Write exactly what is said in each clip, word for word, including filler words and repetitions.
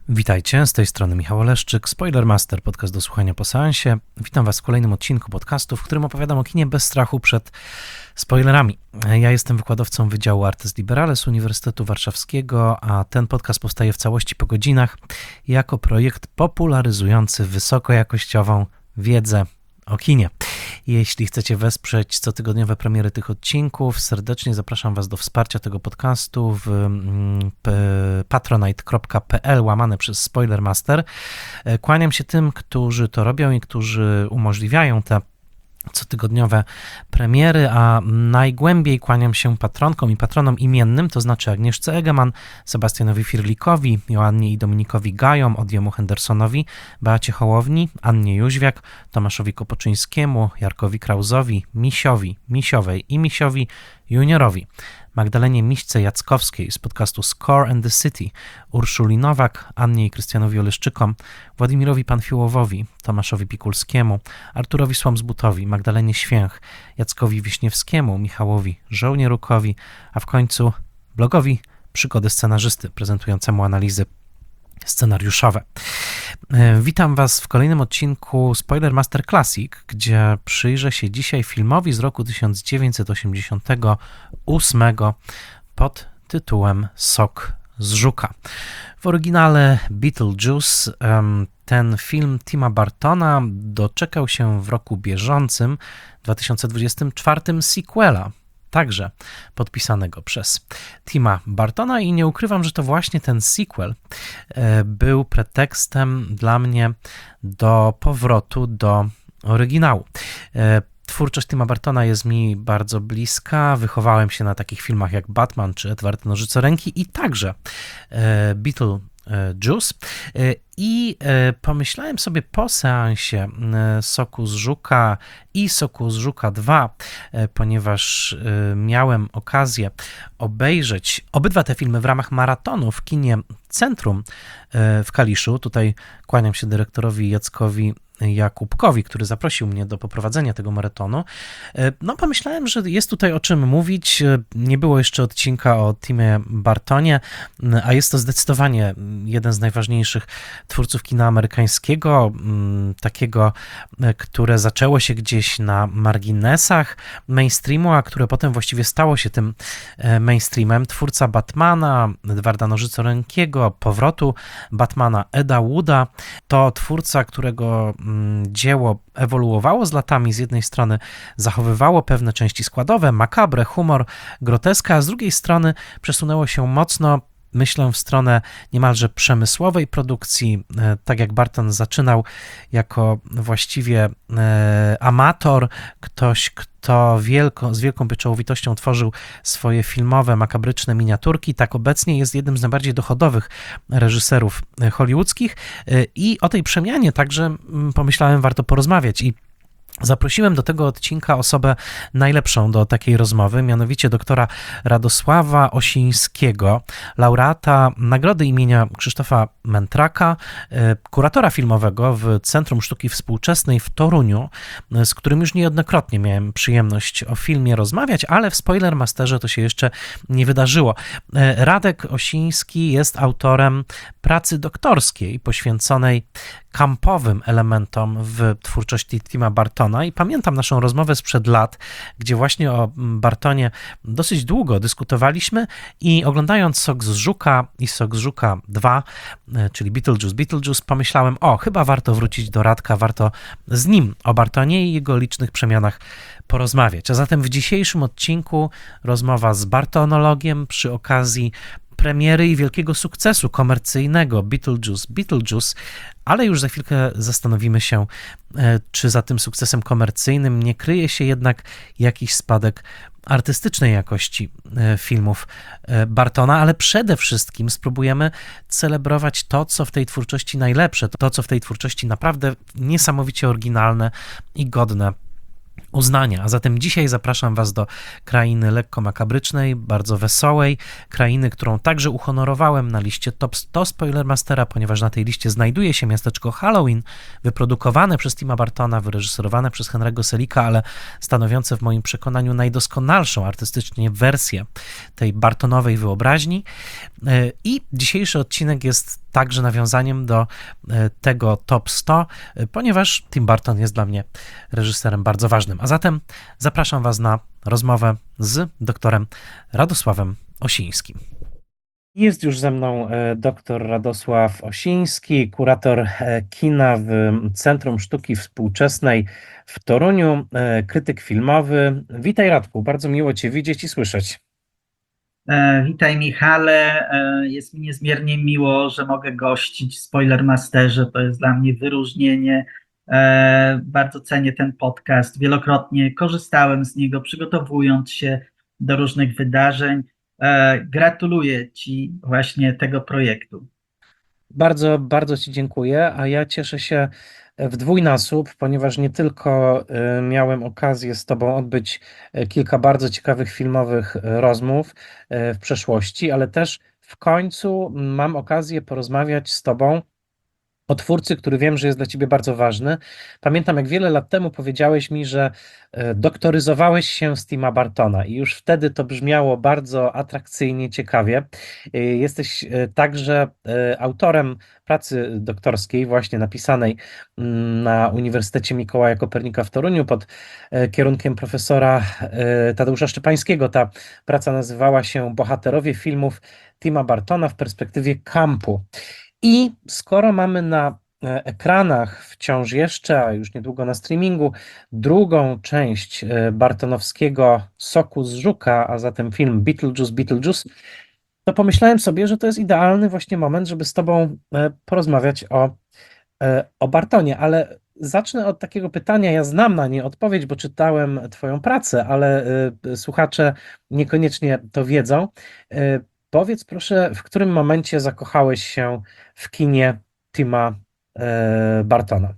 Witajcie, z tej strony Michał Oleszczyk, Spoilermaster, podcast do słuchania po seansie. Witam Was w kolejnym odcinku podcastu, w którym opowiadam o kinie bez strachu przed spoilerami. Ja jestem wykładowcą Wydziału Artes Liberales Uniwersytetu Warszawskiego, a ten podcast powstaje w całości po godzinach jako projekt popularyzujący wysokojakościową wiedzę o kinie. Jeśli chcecie wesprzeć cotygodniowe premiery tych odcinków, serdecznie zapraszam Was do wsparcia tego podcastu w patronite kropka pl łamane przez Spoilermaster. Kłaniam się tym, którzy to robią i którzy umożliwiają te cotygodniowe premiery, a najgłębiej kłaniam się patronkom i patronom imiennym, to znaczy Agnieszce Egeman, Sebastianowi Firlikowi, Joannie i Dominikowi Gajom, Odiemu Hendersonowi, Beacie Hołowni, Annie Jóźwiak, Tomaszowi Kopoczyńskiemu, Jarkowi Krauzowi, Misiowi, Misiowej i Misiowi Juniorowi, Magdalenie Miśce-Jackowskiej z podcastu Score and the City, Urszuli Nowak, Annie i Krystianowi Oleszczykom, Władimirowi Panfiłowowi, Tomaszowi Pikulskiemu, Arturowi Słomsbutowi, Magdalenie Święch, Jackowi Wiśniewskiemu, Michałowi Żołnierukowi, a w końcu blogowi Przygody Scenarzysty, prezentującemu analizy scenariuszowe. Witam Was w kolejnym odcinku Spoilermaster Classic, gdzie przyjrzę się dzisiaj filmowi z roku tysiąc dziewięćset osiemdziesiątego ósmego pod tytułem Sok z Żuka. W oryginale Beetlejuice. Ten film Tima Burtona doczekał się w roku bieżącym, dwa tysiące dwudziestym czwartym, sequela, także podpisanego przez Tima Burtona, i nie ukrywam, że to właśnie ten sequel był pretekstem dla mnie do powrotu do oryginału. Twórczość Tima Burtona jest mi bardzo bliska, wychowałem się na takich filmach jak Batman czy Edward Nożycoręki i także Beetlejuice. I pomyślałem sobie po seansie Soku z Żuka i Soku z Żuka dwa, ponieważ miałem okazję obejrzeć obydwa te filmy w ramach maratonu w kinie Centrum w Kaliszu. Tutaj kłaniam się dyrektorowi Jackowi Jakubkowi, który zaprosił mnie do poprowadzenia tego maratonu. No, pomyślałem, że jest tutaj o czym mówić. Nie było jeszcze odcinka o Timie Burtonie, a jest to zdecydowanie jeden z najważniejszych twórców kina amerykańskiego, takiego, które zaczęło się gdzieś na marginesach mainstreamu, a które potem właściwie stało się tym mainstreamem. Twórca Batmana, Edwarda Nożycorękiego, powrotu Batmana Eda Wooda, to twórca, którego dzieło ewoluowało z latami. Z jednej strony zachowywało pewne części składowe, makabre, humor, groteska, a z drugiej strony przesunęło się mocno, myślę, w stronę niemalże przemysłowej produkcji, tak jak Burton zaczynał jako właściwie amator, ktoś, kto wielko, z wielką pieczołowitością tworzył swoje filmowe, makabryczne miniaturki, tak obecnie jest jednym z najbardziej dochodowych reżyserów hollywoodzkich i o tej przemianie także pomyślałem, warto porozmawiać. I zaprosiłem do tego odcinka osobę najlepszą do takiej rozmowy, mianowicie doktora Radosława Osińskiego, laureata Nagrody imienia Krzysztofa Mentraka, kuratora filmowego w Centrum Sztuki Współczesnej w Toruniu, z którym już niejednokrotnie miałem przyjemność o filmie rozmawiać, ale w Spoilermasterze to się jeszcze nie wydarzyło. Radek Osiński jest autorem pracy doktorskiej poświęconej kampowym elementom w twórczości Tima Burtona i pamiętam naszą rozmowę sprzed lat, gdzie właśnie o Burtonie dosyć długo dyskutowaliśmy i oglądając Sok z Żuka i Sok z Żuka dwa, czyli Beetlejuice, Beetlejuice, pomyślałem, o, chyba warto wrócić do Radka, warto z nim o Burtonie i jego licznych przemianach porozmawiać. A zatem w dzisiejszym odcinku rozmowa z Burtonologiem przy okazji premiery i wielkiego sukcesu komercyjnego Beetlejuice, Beetlejuice, ale już za chwilkę zastanowimy się, czy za tym sukcesem komercyjnym nie kryje się jednak jakiś spadek artystycznej jakości filmów Burtona, ale przede wszystkim spróbujemy celebrować to, co w tej twórczości najlepsze, to, co w tej twórczości naprawdę niesamowicie oryginalne i godne uznania. A zatem dzisiaj zapraszam Was do krainy lekko makabrycznej, bardzo wesołej, krainy, którą także uhonorowałem na liście Top sto Spoilermastera, ponieważ na tej liście znajduje się miasteczko Halloween, wyprodukowane przez Tima Burtona, wyreżyserowane przez Henry'ego Seliga, ale stanowiące w moim przekonaniu najdoskonalszą artystycznie wersję tej Burtonowej wyobraźni. I dzisiejszy odcinek jest także nawiązaniem do tego Top sto, ponieważ Tim Burton jest dla mnie reżyserem bardzo ważnym. A zatem zapraszam Was na rozmowę z doktorem Radosławem Osińskim. Jest już ze mną dr Radosław Osiński, kurator kina w Centrum Sztuki Współczesnej w Toruniu, krytyk filmowy. Witaj, Radku, bardzo miło Cię widzieć i słyszeć. Witaj, Michale, jest mi niezmiernie miło, że mogę gościć w Spoilermasterze, to jest dla mnie wyróżnienie. Bardzo cenię ten podcast, wielokrotnie korzystałem z niego, przygotowując się do różnych wydarzeń. Gratuluję Ci właśnie tego projektu. Bardzo, bardzo Ci dziękuję, a ja cieszę się w dwójnasób, ponieważ nie tylko miałem okazję z Tobą odbyć kilka bardzo ciekawych filmowych rozmów w przeszłości, ale też w końcu mam okazję porozmawiać z Tobą o twórcy, który wiem, że jest dla Ciebie bardzo ważny. Pamiętam, jak wiele lat temu powiedziałeś mi, że doktoryzowałeś się z Tima Burtona i już wtedy to brzmiało bardzo atrakcyjnie, ciekawie. Jesteś także autorem pracy doktorskiej, właśnie napisanej na Uniwersytecie Mikołaja Kopernika w Toruniu pod kierunkiem profesora Tadeusza Szczepańskiego. Ta praca nazywała się Bohaterowie filmów Tima Burtona w perspektywie kampu. I skoro mamy na ekranach wciąż jeszcze, a już niedługo na streamingu, drugą część bartonowskiego Soku z Żuka, a zatem film Beetlejuice, Beetlejuice, to pomyślałem sobie, że to jest idealny właśnie moment, żeby z Tobą porozmawiać o, o Bartonie, ale zacznę od takiego pytania. Ja znam na nie odpowiedź, bo czytałem Twoją pracę, ale słuchacze niekoniecznie to wiedzą. Powiedz proszę, w którym momencie zakochałeś się w kinie Tima e, Burtona?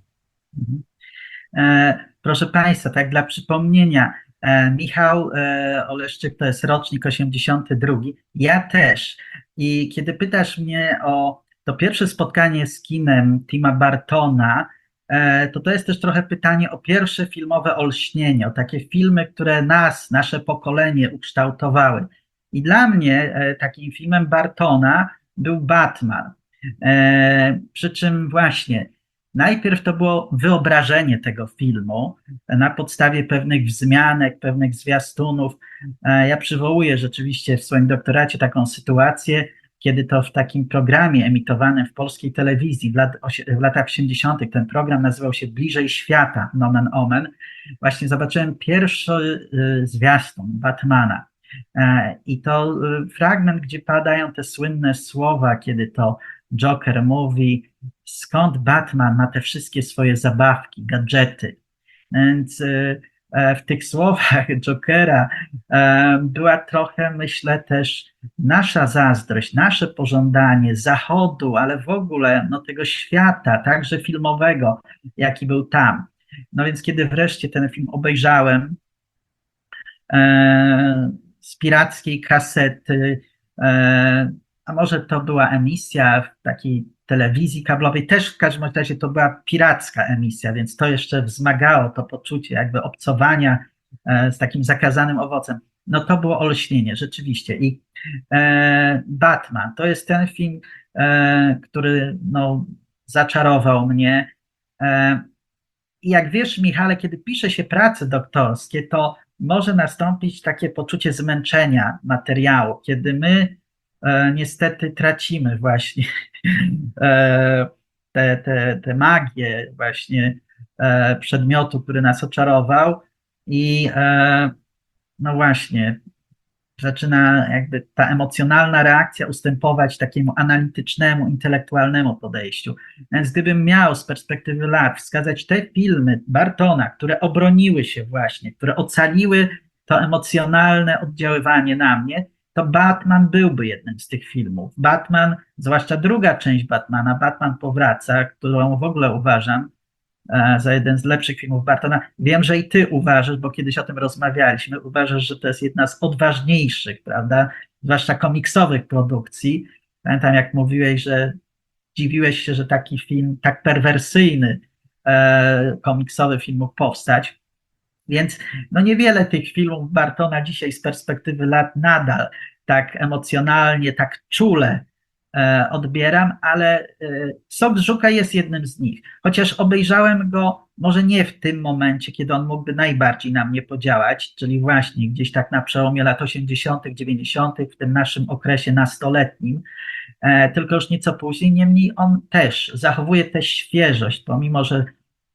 E, proszę Państwa, tak dla przypomnienia, e, Michał e, Oleszczyk to jest rocznik osiemdziesiąty drugi, ja też. I kiedy pytasz mnie o to pierwsze spotkanie z kinem Tima Burtona, e, to to jest też trochę pytanie o pierwsze filmowe olśnienie, o takie filmy, które nas, nasze pokolenie ukształtowały. I dla mnie e, takim filmem Burtona był Batman. E, przy czym właśnie najpierw to było wyobrażenie tego filmu na podstawie pewnych wzmianek, pewnych zwiastunów. E, ja przywołuję rzeczywiście w swoim doktoracie taką sytuację, kiedy to w takim programie emitowanym w polskiej telewizji w, lat, w latach osiemdziesiątych ten program nazywał się Bliżej Świata, nomen omen. Właśnie zobaczyłem pierwszy y, zwiastun Batmana. I to fragment, gdzie padają te słynne słowa, kiedy to Joker mówi, skąd Batman ma te wszystkie swoje zabawki, gadżety. Więc w tych słowach Jokera była trochę, myślę, też nasza zazdrość, nasze pożądanie Zachodu, ale w ogóle no, tego świata, także filmowego, jaki był tam. No więc kiedy wreszcie ten film obejrzałem, z pirackiej kasety, a może to była emisja w takiej telewizji kablowej, też w każdym razie to była piracka emisja, więc to jeszcze wzmagało to poczucie jakby obcowania z takim zakazanym owocem. No to było olśnienie, rzeczywiście. I Batman to jest ten film, który no, zaczarował mnie. I jak wiesz, Michale, kiedy pisze się prace doktorskie, to może nastąpić takie poczucie zmęczenia materiału, kiedy my e, niestety tracimy właśnie e, te, te, te magię właśnie e, przedmiotu, który nas oczarował i e, no właśnie zaczyna jakby ta emocjonalna reakcja ustępować takiemu analitycznemu, intelektualnemu podejściu. Więc gdybym miał z perspektywy lat wskazać te filmy Burtona, które obroniły się właśnie, które ocaliły to emocjonalne oddziaływanie na mnie, to Batman byłby jednym z tych filmów. Batman, zwłaszcza druga część Batmana, Batman Powraca, którą w ogóle uważam e, za jeden z lepszych filmów Bartona. Wiem, że i ty uważasz, bo kiedyś o tym rozmawialiśmy, uważasz, że to jest jedna z odważniejszych, prawda, zwłaszcza komiksowych produkcji. Pamiętam, jak mówiłeś, że dziwiłeś się, że taki film, tak perwersyjny, e, komiksowy film mógł powstać. Więc no niewiele tych filmów Bartona dzisiaj z perspektywy lat nadal tak emocjonalnie, tak czule e, odbieram, ale e, Sok z Żuka jest jednym z nich. Chociaż obejrzałem go może nie w tym momencie, kiedy on mógłby najbardziej na mnie podziałać, czyli właśnie gdzieś tak na przełomie lat osiemdziesiątych, dziewięćdziesiątych, w tym naszym okresie nastoletnim, e, tylko już nieco później. Niemniej on też zachowuje tę świeżość, pomimo że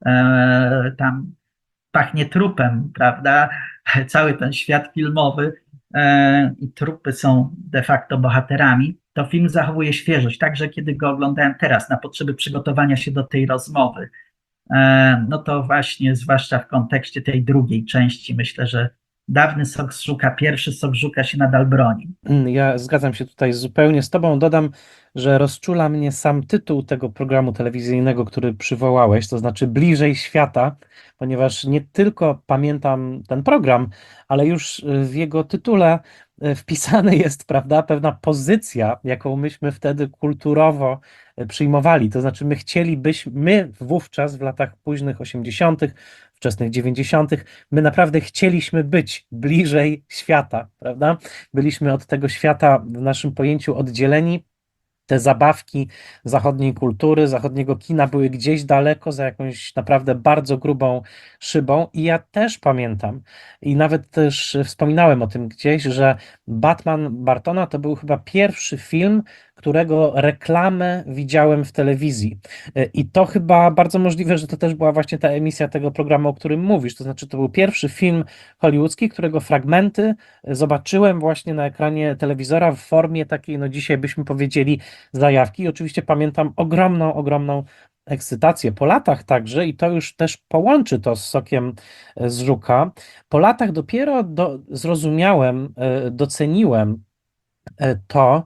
e, tam pachnie trupem, prawda? Cały ten świat filmowy e, i trupy są de facto bohaterami, to film zachowuje świeżość, także kiedy go oglądałem teraz na potrzeby przygotowania się do tej rozmowy, e, no to właśnie zwłaszcza w kontekście tej drugiej części myślę, że dawny Sok z Żuka, pierwszy Sok z Żuka się nadal broni. Ja zgadzam się tutaj zupełnie z tobą. Dodam, że rozczula mnie sam tytuł tego programu telewizyjnego, który przywołałeś, to znaczy Bliżej Świata, ponieważ nie tylko pamiętam ten program, ale już w jego tytule wpisany jest, prawda, pewna pozycja, jaką myśmy wtedy kulturowo przyjmowali. To znaczy my chcielibyśmy, my wówczas w latach późnych osiemdziesiątych, wczesnych dziewięćdziesiątych, my naprawdę chcieliśmy być bliżej świata, prawda? Byliśmy od tego świata w naszym pojęciu oddzieleni. Te zabawki zachodniej kultury, zachodniego kina były gdzieś daleko, za jakąś naprawdę bardzo grubą szybą. I ja też pamiętam, i nawet też wspominałem o tym gdzieś, że Batman Bartona to był chyba pierwszy film, którego reklamę widziałem w telewizji. I to chyba bardzo możliwe, że to też była właśnie ta emisja tego programu, o którym mówisz. To znaczy, to był pierwszy film hollywoodzki, którego fragmenty zobaczyłem właśnie na ekranie telewizora w formie takiej, no dzisiaj byśmy powiedzieli, zajawki. I oczywiście pamiętam ogromną, ogromną ekscytację. Po latach także, i to już też połączy to z Sokiem z Żuka, po latach dopiero do, zrozumiałem, doceniłem to,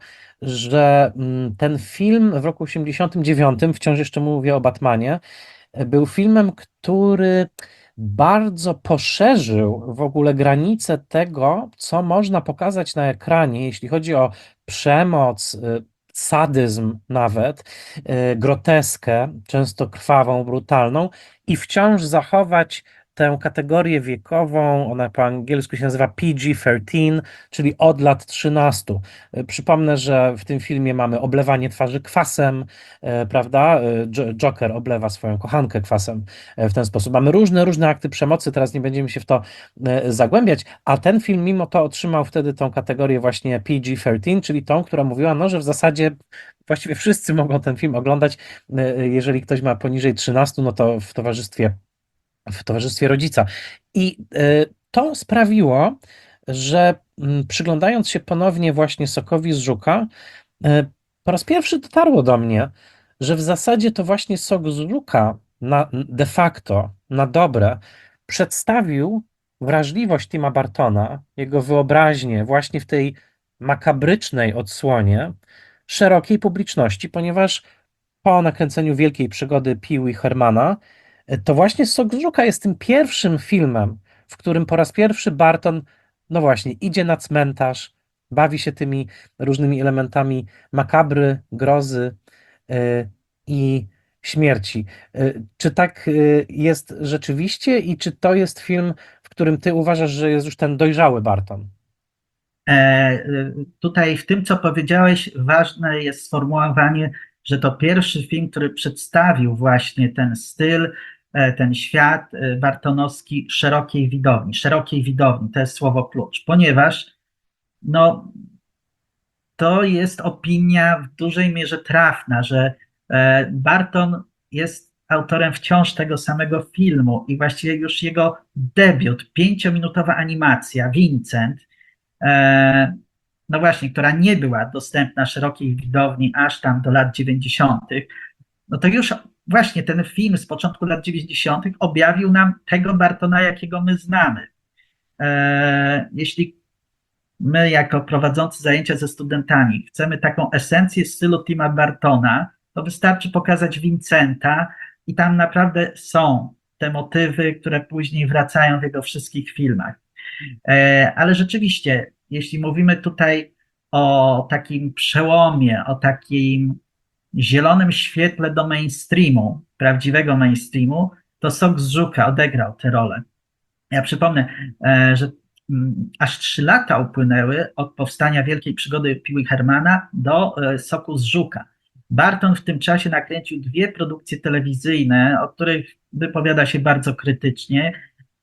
że ten film w roku osiemdziesiątym dziewiątym, wciąż jeszcze mówię o Batmanie, był filmem, który bardzo poszerzył w ogóle granice tego, co można pokazać na ekranie, jeśli chodzi o przemoc, sadyzm nawet, groteskę, często krwawą, brutalną, i wciąż zachować tę kategorię wiekową, ona po angielsku się nazywa P G trzynaście, czyli od lat trzynastu. Przypomnę, że w tym filmie mamy oblewanie twarzy kwasem, prawda? Joker oblewa swoją kochankę kwasem w ten sposób. Mamy różne, różne akty przemocy, teraz nie będziemy się w to zagłębiać, a ten film mimo to otrzymał wtedy tą kategorię właśnie P G trzynaście, czyli tą, która mówiła, no, że w zasadzie właściwie wszyscy mogą ten film oglądać, jeżeli ktoś ma poniżej trzynastu, no to w towarzystwie w towarzystwie rodzica. I to sprawiło, że przyglądając się ponownie właśnie Sokowi z Żuka, po raz pierwszy dotarło do mnie, że w zasadzie to właśnie Sok z Żuka na, de facto, na dobre, przedstawił wrażliwość Tima Bartona, jego wyobraźnię właśnie w tej makabrycznej odsłonie szerokiej publiczności, ponieważ po nakręceniu Wielkiej Przygody Pee-wee Hermana to właśnie Sok z Żuka jest tym pierwszym filmem, w którym po raz pierwszy Barton, no właśnie, idzie na cmentarz, bawi się tymi różnymi elementami makabry, grozy yy, i śmierci. Yy, czy tak yy, jest rzeczywiście i czy to jest film, w którym ty uważasz, że jest już ten dojrzały Barton? E, tutaj w tym, co powiedziałeś, ważne jest sformułowanie, że to pierwszy film, który przedstawił właśnie ten styl, ten świat bartonowski szerokiej widowni. Szerokiej widowni, to jest słowo klucz, ponieważ no, to jest opinia w dużej mierze trafna, że Barton jest autorem wciąż tego samego filmu i właściwie już jego debiut, pięciominutowa animacja Vincent, no właśnie, która nie była dostępna szerokiej widowni aż tam do lat dziewięćdziesiątych, no to już właśnie ten film z początku lat dziewięćdziesiątych objawił nam tego Bartona, jakiego my znamy. Jeśli my jako prowadzący zajęcia ze studentami chcemy taką esencję stylu Tima Bartona, to wystarczy pokazać Vincenta i tam naprawdę są te motywy, które później wracają w jego wszystkich filmach. E, Ale rzeczywiście, jeśli mówimy tutaj o takim przełomie, o takim zielonym świetle do mainstreamu, prawdziwego mainstreamu, to Sok z Żuka odegrał tę rolę. Ja przypomnę, e, że mm, aż trzy lata upłynęły od powstania Wielkiej Przygody Pee-wee Hermana do e, Soku z Żuka. Barton w tym czasie nakręcił dwie produkcje telewizyjne, o których wypowiada się bardzo krytycznie,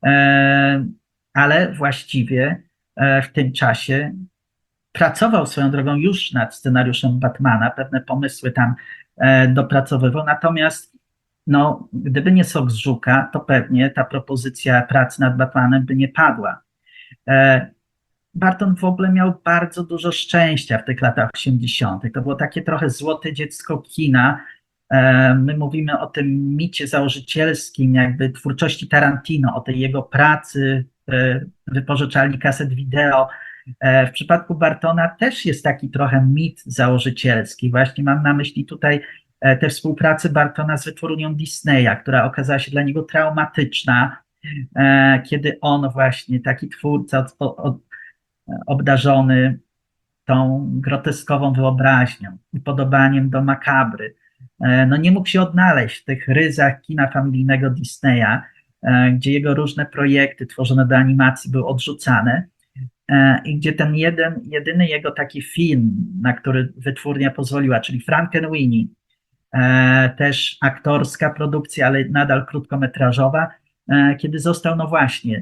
e, ale właściwie e, w tym czasie pracował swoją drogą już nad scenariuszem Batmana, pewne pomysły tam e, dopracowywał, natomiast no, gdyby nie Sok z Żuka, to pewnie ta propozycja pracy nad Batmanem by nie padła. E, Barton w ogóle miał bardzo dużo szczęścia w tych latach osiemdziesiątych. To było takie trochę złote dziecko kina. E, My mówimy o tym micie założycielskim, jakby twórczości Tarantino, o tej jego pracy w wypożyczalni kaset wideo. E, W przypadku Bartona też jest taki trochę mit założycielski. Właśnie mam na myśli tutaj e, tę współpracę Bartona z wytwórnią Disneya, która okazała się dla niego traumatyczna, e, kiedy on właśnie, taki twórca od, od, obdarzony tą groteskową wyobraźnią, upodobaniem do makabry, e, no nie mógł się odnaleźć w tych ryzach kina familijnego Disneya, e, gdzie jego różne projekty tworzone do animacji były odrzucane. E, I gdzie ten jeden, jedyny jego taki film, na który wytwórnia pozwoliła, czyli Frankenweenie, e, też aktorska produkcja, ale nadal krótkometrażowa, e, kiedy został, no właśnie,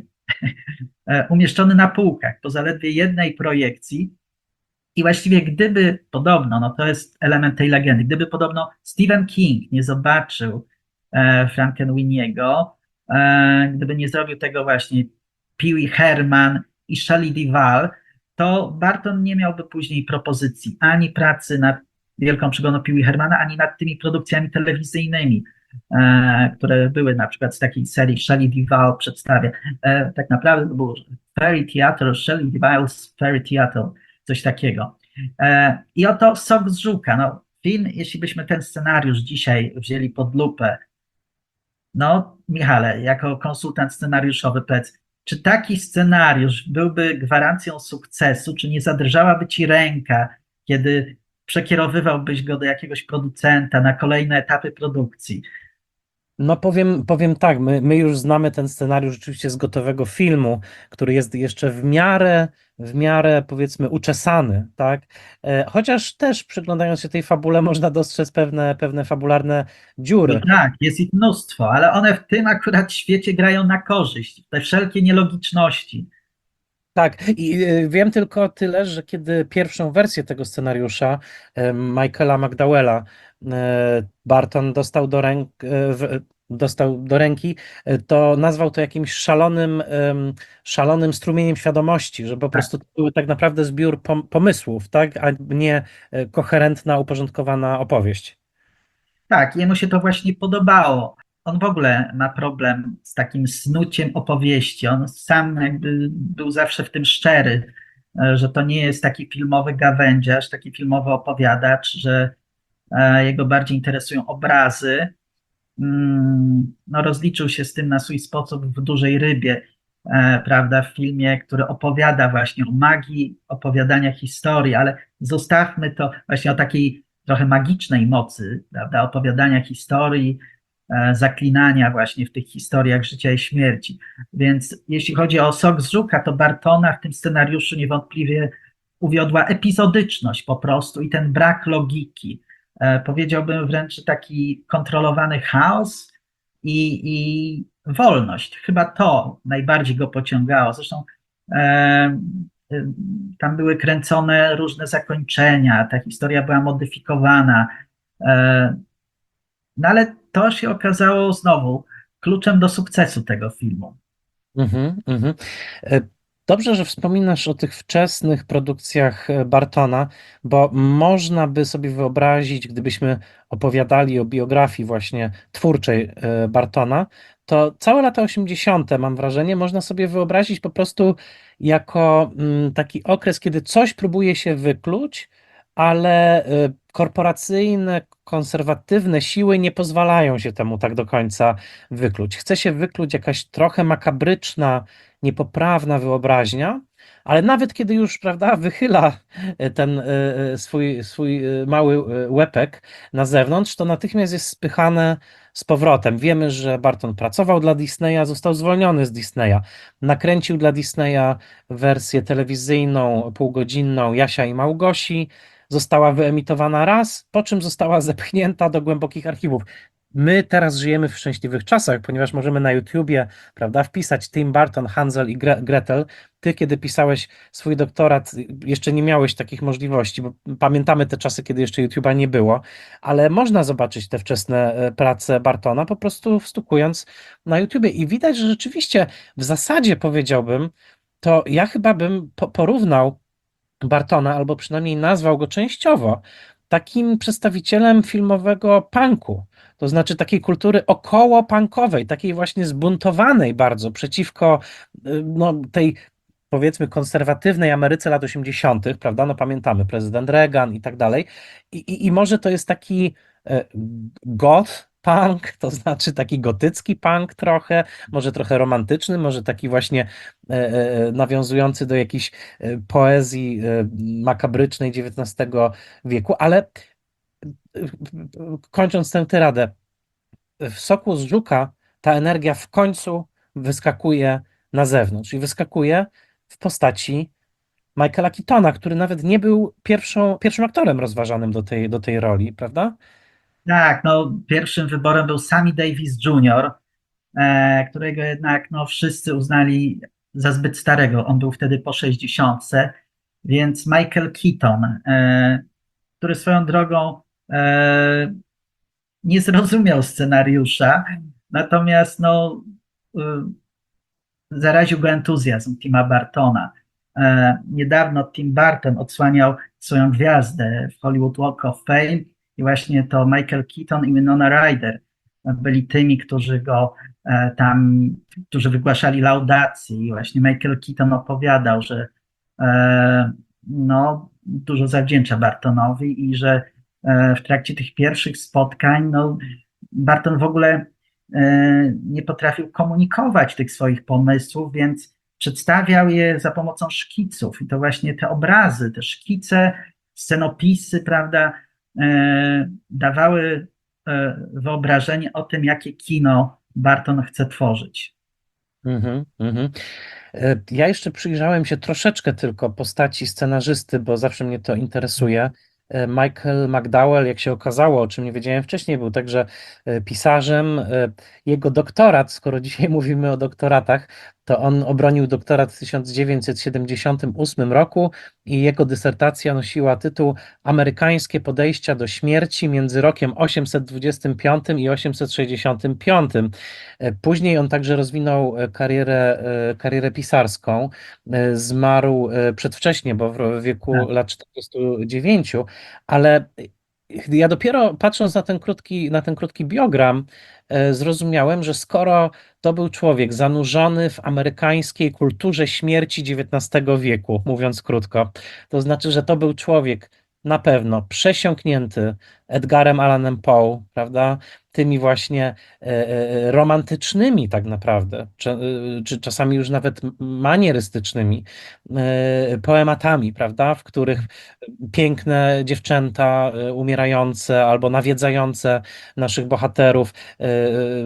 e, umieszczony na półkach po zaledwie jednej projekcji. I właściwie gdyby podobno, no to jest element tej legendy, gdyby podobno Stephen King nie zobaczył e, Frankenweeniego, e, gdyby nie zrobił tego właśnie Pee-wee Herman i Shelley Duvall, to Barton nie miałby później propozycji ani pracy nad Wielką Przygodą Pee-wee Hermana, ani nad tymi produkcjami telewizyjnymi, e, które były na przykład z takiej serii Shelley Duvall przedstawia. E, tak naprawdę to był Fairy Theatre, Shelley Duvall's Fairy Theatre, coś takiego. E, I oto Sok z Żuka. No, film, jeśli byśmy ten scenariusz dzisiaj wzięli pod lupę, no Michale, jako konsultant scenariuszowy powiedz, czy taki scenariusz byłby gwarancją sukcesu, czy nie zadrżałaby ci ręka, kiedy przekierowywałbyś go do jakiegoś producenta na kolejne etapy produkcji? No powiem, powiem tak, my, my już znamy ten scenariusz rzeczywiście z gotowego filmu, który jest jeszcze w miarę, w miarę powiedzmy uczesany, tak? E, Chociaż też przyglądając się tej fabule można dostrzec pewne, pewne fabularne dziury. No tak, jest ich mnóstwo, ale one w tym akurat świecie grają na korzyść, te wszelkie nielogiczności. Tak, i y, wiem tylko tyle, że kiedy pierwszą wersję tego scenariusza y, Michaela McDowella y, Barton dostał do, ręk, y, w, dostał do ręki, y, to nazwał to jakimś szalonym, ym, szalonym strumieniem świadomości, że po prostu to był tak naprawdę zbiór pom pomysłów, tak, a nie y, koherentna, uporządkowana opowieść. Tak, jemu się to właśnie podobało. On w ogóle ma problem z takim snuciem opowieści. On sam jakby był zawsze w tym szczery, e, że to nie jest taki filmowy gawędziarz, taki filmowy opowiadacz, że e, jego bardziej interesują obrazy. Mm, No, rozliczył się z tym na swój sposób w Dużej Rybie, e, prawda, w filmie, który opowiada właśnie o magii opowiadania historii, ale zostawmy to właśnie o takiej trochę magicznej mocy, prawda, opowiadania historii, e, zaklinania właśnie w tych historiach życia i śmierci. Więc jeśli chodzi o Sok z Żuka, to Bartona w tym scenariuszu niewątpliwie uwiodła epizodyczność po prostu i ten brak logiki. E, Powiedziałbym wręcz, że taki kontrolowany chaos i, i wolność. Chyba to najbardziej go pociągało. Zresztą e, e, tam były kręcone różne zakończenia, ta historia była modyfikowana. E, no ale to się okazało znowu kluczem do sukcesu tego filmu. Mhm, mhm. E, Dobrze, że wspominasz o tych wczesnych produkcjach e, Bartona, bo można by sobie wyobrazić, gdybyśmy opowiadali o biografii właśnie twórczej e, Bartona, to całe lata osiemdziesiąte, mam wrażenie, można sobie wyobrazić po prostu jako mm, taki okres, kiedy coś próbuje się wykluć, ale y, korporacyjne, konserwatywne siły nie pozwalają się temu tak do końca wykluć. Chce się wykluć jakaś trochę makabryczna, niepoprawna wyobraźnia, ale nawet kiedy już, prawda, wychyla y, ten y, y, swój, swój y, mały y, łepek na zewnątrz, to natychmiast jest spychane z powrotem. Wiemy, że Barton pracował dla Disneya, został zwolniony z Disneya, nakręcił dla Disneya wersję telewizyjną półgodzinną Jasia i Małgosi, została wyemitowana raz, po czym została zepchnięta do głębokich archiwów. My teraz żyjemy w szczęśliwych czasach, ponieważ możemy na YouTubie, prawda, wpisać Tim Burton, Hansel i Gre- Gretel. Ty, kiedy pisałeś swój doktorat, jeszcze nie miałeś takich możliwości, bo pamiętamy te czasy, kiedy jeszcze YouTuba nie było, ale można zobaczyć te wczesne e, prace Bartona, po prostu wstukując na YouTubie i widać, że rzeczywiście w zasadzie powiedziałbym, to ja chyba bym po- porównał Bartona, albo przynajmniej nazwał go częściowo takim przedstawicielem filmowego punku, to znaczy takiej kultury około punkowej, takiej właśnie zbuntowanej bardzo przeciwko y, no, tej powiedzmy konserwatywnej Ameryce lat osiemdziesiątych, prawda? No pamiętamy, prezydent Reagan i tak dalej. I, i, i może to jest taki e, goth punk, to znaczy taki gotycki punk trochę, może trochę romantyczny, może taki właśnie e, e, nawiązujący do jakiejś e, poezji e, makabrycznej dziewiętnastego wieku, ale e, kończąc tę tyradę, w soku z żuka ta energia w końcu wyskakuje na zewnątrz i wyskakuje w postaci Michaela Keatona, który nawet nie był pierwszą, pierwszym aktorem rozważanym do tej, do tej roli, prawda? Tak, no pierwszym wyborem był Sammy Davis junior, e, którego jednak no, wszyscy uznali za zbyt starego. On był wtedy po sześćdziesiątce, więc Michael Keaton, e, który swoją drogą e, nie zrozumiał scenariusza, natomiast no, y, zaraził go entuzjazm Tima Burtona. E, niedawno Tim Burton odsłaniał swoją gwiazdę w Hollywood Walk of Fame i właśnie to Michael Keaton i Winona Ryder byli tymi, którzy go e, tam, którzy wygłaszali laudacje i właśnie Michael Keaton opowiadał, że e, no, dużo zawdzięcza Burtonowi i że e, w trakcie tych pierwszych spotkań no, Burton w ogóle e, nie potrafił komunikować tych swoich pomysłów, więc przedstawiał je za pomocą szkiców. I to właśnie te obrazy, te szkice, scenopisy, prawda, e, dawały e, wyobrażenie o tym, jakie kino Burton chce tworzyć. Mhm, mhm. E, Ja jeszcze przyjrzałem się troszeczkę tylko postaci scenarzysty, bo zawsze mnie to interesuje. E, Michael McDowell, jak się okazało, o czym nie wiedziałem wcześniej, był także e, pisarzem. E, Jego doktorat, skoro dzisiaj mówimy o doktoratach, to on obronił doktorat w tysiąc dziewięćset siedemdziesiątym ósmym roku i jego dysertacja nosiła tytuł Amerykańskie podejścia do śmierci między rokiem osiemset dwudziestym piątym i osiemset sześćdziesiątym piątym. E, Później on także rozwinął e, karierę, e, karierę pisarską. E, Zmarł e, przedwcześnie, bo w wieku Tak. lat czterdziestu dziewięciu, ale ja dopiero patrząc na ten krótki, na ten krótki biogram, e, zrozumiałem, że skoro to był człowiek zanurzony w amerykańskiej kulturze śmierci dziewiętnastego wieku, mówiąc krótko, to znaczy, że to był człowiek na pewno przesiąknięty Edgarem Allanem Poe, prawda? Tymi właśnie e, e, romantycznymi tak naprawdę, czy, e, czy czasami już nawet manierystycznymi e, poematami, prawda? W których piękne dziewczęta e, umierające albo nawiedzające naszych bohaterów, e, e,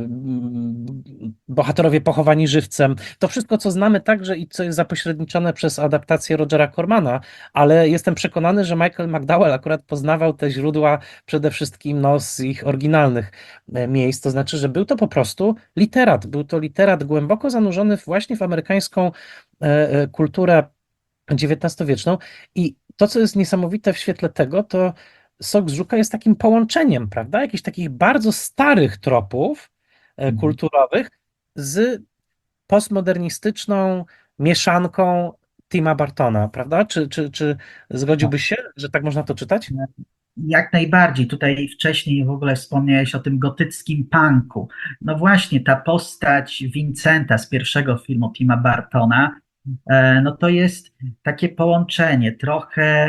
bohaterowie pochowani żywcem. To wszystko, co znamy także i co jest zapośredniczone przez adaptację Rogera Cormana, ale jestem przekonany, że Michael McDowell akurat poznawał te źródła przede wszystkim no, z ich oryginalnych e, miejsc, to znaczy, że był to po prostu literat, był to literat głęboko zanurzony właśnie w amerykańską e, e, kulturę dziewiętnastowieczną i to, co jest niesamowite w świetle tego, to Sok z Żuka jest takim połączeniem, prawda, jakichś takich bardzo starych tropów e, Mhm. kulturowych z postmodernistyczną mieszanką Tima Burtona, prawda? Czy, czy, czy zgodziłbyś się, że tak można to czytać? Jak najbardziej. Tutaj wcześniej w ogóle wspomniałeś o tym gotyckim punku. No właśnie, ta postać Vincenta z pierwszego filmu Tima Burtona, e, no to jest takie połączenie trochę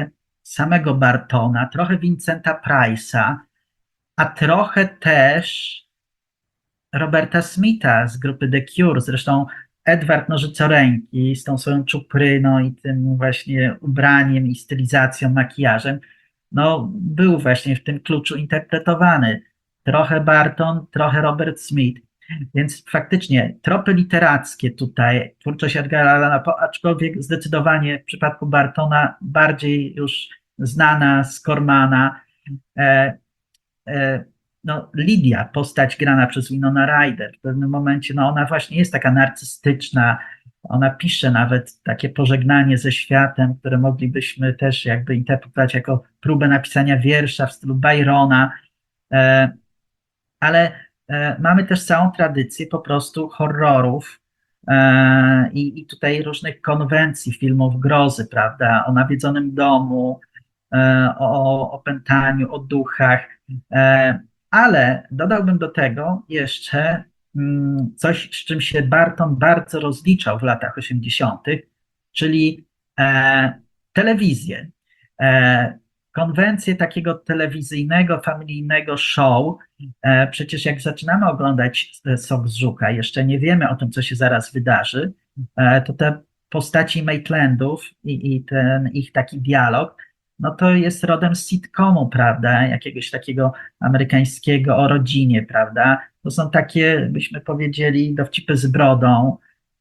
samego Bartona, trochę Vincenta Price'a, a trochę też Roberta Smitha z grupy The Cure. Zresztą Edward Nożycoręki z tą swoją czupryną i tym właśnie ubraniem i stylizacją, makijażem, no był właśnie w tym kluczu interpretowany. Trochę Barton, trochę Robert Smith. Więc faktycznie tropy literackie tutaj, twórczość Edgara Allana Poe, aczkolwiek zdecydowanie w przypadku Bartona bardziej już znana z Cormana. E, e, no, Lydia, postać grana przez Winona Ryder, w pewnym momencie, no ona właśnie jest taka narcystyczna, ona pisze nawet takie pożegnanie ze światem, które moglibyśmy też jakby interpretować jako próbę napisania wiersza w stylu Byrona, e, ale e, mamy też całą tradycję po prostu horrorów e, i, i tutaj różnych konwencji filmów grozy, prawda, o nawiedzonym domu, e, o opętaniu, o duchach, e, ale dodałbym do tego jeszcze mm, coś, z czym się Barton bardzo rozliczał w latach osiemdziesiątych, czyli e, telewizję. E, konwencję takiego telewizyjnego, familijnego show. E, przecież jak zaczynamy oglądać Sok z Żuka, jeszcze nie wiemy o tym, co się zaraz wydarzy, e, to te postaci Maitlandów i, i ten ich taki dialog, no to jest rodem z sitcomu, prawda, jakiegoś takiego amerykańskiego o rodzinie, prawda. To są takie, byśmy powiedzieli, dowcipy z brodą,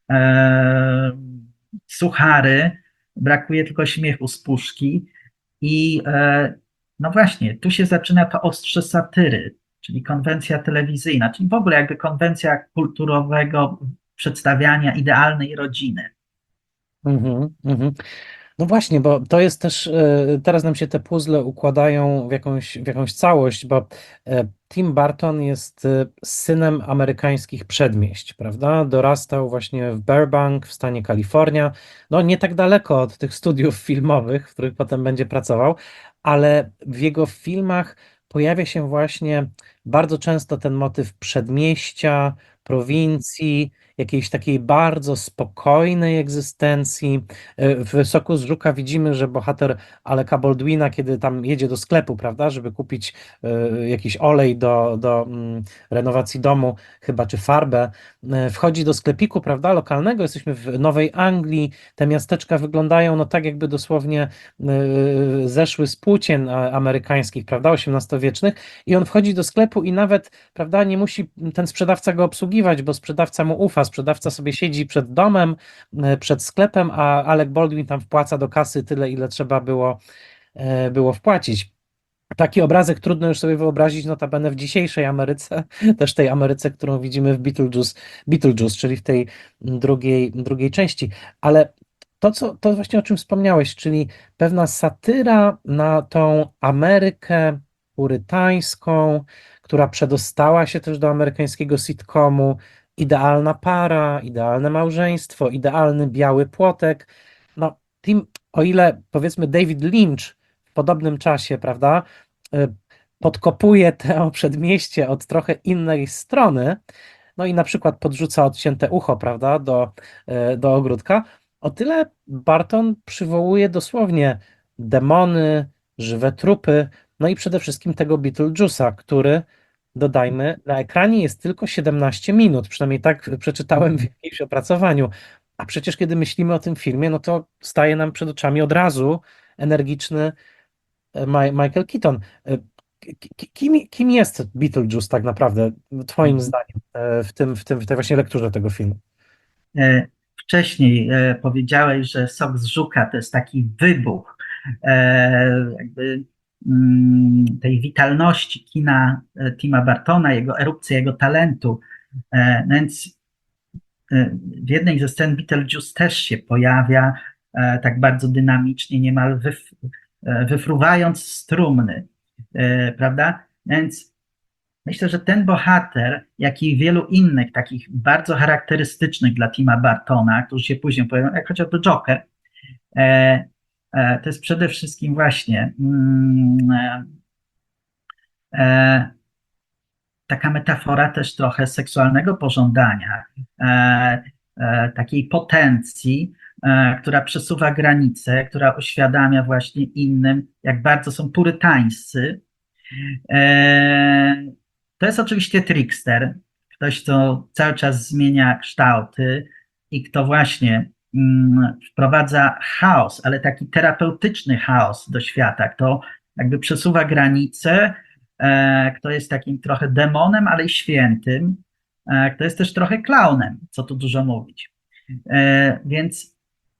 e, suchary, brakuje tylko śmiechu z puszki i e, no właśnie, tu się zaczyna to ostrze satyry, czyli konwencja telewizyjna, czyli w ogóle jakby konwencja kulturowego przedstawiania idealnej rodziny. Mhm, mhm. No właśnie, bo to jest też, e, teraz nam się te puzzle układają w jakąś, w jakąś całość, bo e, Tim Burton jest e, synem amerykańskich przedmieść, prawda? Dorastał właśnie w Burbank w stanie Kalifornia, no nie tak daleko od tych studiów filmowych, w których potem będzie pracował, ale w jego filmach pojawia się właśnie bardzo często ten motyw przedmieścia, prowincji, jakiejś takiej bardzo spokojnej egzystencji. W Soku z Żuka widzimy, że bohater Aleka Baldwina, kiedy tam jedzie do sklepu, prawda, żeby kupić e, jakiś olej do, do mm, renowacji domu, chyba, czy farbę, e, wchodzi do sklepiku, prawda, lokalnego, jesteśmy w Nowej Anglii, te miasteczka wyglądają no tak, jakby dosłownie e, zeszły z płócien a- amerykańskich, prawda, osiemnastowiecznych, i on wchodzi do sklepu i nawet, prawda, nie musi ten sprzedawca go obsługiwać, bo sprzedawca mu ufa, sprzedawca sobie siedzi przed domem, e, przed sklepem, a Alec Baldwin tam wpłaca do kasy tyle, ile trzeba było, e, było wpłacić. Taki obrazek trudno już sobie wyobrazić, notabene w dzisiejszej Ameryce, też tej Ameryce, którą widzimy w Beetlejuice, Beetlejuice, czyli w tej drugiej, drugiej części. Ale to, co, to właśnie o czym wspomniałeś, czyli pewna satyra na tą Amerykę purytańską, która przedostała się też do amerykańskiego sitcomu, idealna para, idealne małżeństwo, idealny biały płotek. No, Tim, o ile powiedzmy David Lynch w podobnym czasie, prawda, y, podkopuje to przedmieście od trochę innej strony, no i na przykład podrzuca odcięte ucho, prawda, do, y, do ogródka, o tyle Barton przywołuje dosłownie demony, żywe trupy, no i przede wszystkim tego Beetlejuice'a, który, dodajmy, na ekranie jest tylko siedemnaście minut, przynajmniej tak przeczytałem w jakimś opracowaniu. A przecież kiedy myślimy o tym filmie, no to staje nam przed oczami od razu energiczny e, Ma- Michael Keaton. E, ki- Kim, kim jest Beetlejuice tak naprawdę, twoim zdaniem, e, w tym, w tym, w tej właśnie lekturze tego filmu? E, Wcześniej e, powiedziałeś, że Sok z Żuka to jest taki wybuch e, jakby mm, tej witalności kina e, Tima Bartona, jego erupcji, jego talentu. E, no więc e, w jednej ze scen Beetlejuice też się pojawia e, tak bardzo dynamicznie, niemal wyf, e, wyfruwając z trumny, e, prawda? Więc myślę, że ten bohater, jak i wielu innych takich bardzo charakterystycznych dla Tima Bartona, którzy się później pojawią, jak chociażby Joker, e, e, to jest przede wszystkim właśnie mm, e, e, taka metafora też trochę seksualnego pożądania, e, e, takiej potencji, e, która przesuwa granice, która uświadamia właśnie innym, jak bardzo są purytańscy. E, To jest oczywiście trickster, ktoś, kto cały czas zmienia kształty i kto właśnie mm, wprowadza chaos, ale taki terapeutyczny chaos do świata, kto jakby przesuwa granice, e, kto jest takim trochę demonem, ale i świętym, e, kto jest też trochę klaunem, co tu dużo mówić. E, Więc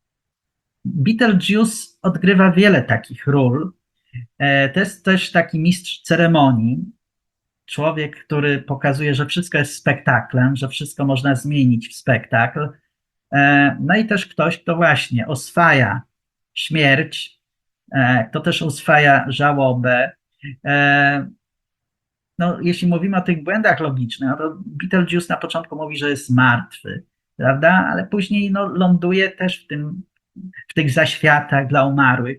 Beetlejuice odgrywa wiele takich ról. E, To jest też taki mistrz ceremonii, człowiek, który pokazuje, że wszystko jest spektaklem, że wszystko można zmienić w spektakl. E, No i też ktoś, kto właśnie oswaja śmierć, e, kto też oswaja żałobę. E, No, jeśli mówimy o tych błędach logicznych, no to Beetlejuice na początku mówi, że jest martwy, prawda? Ale później no, ląduje też w tym, w tych zaświatach dla umarłych.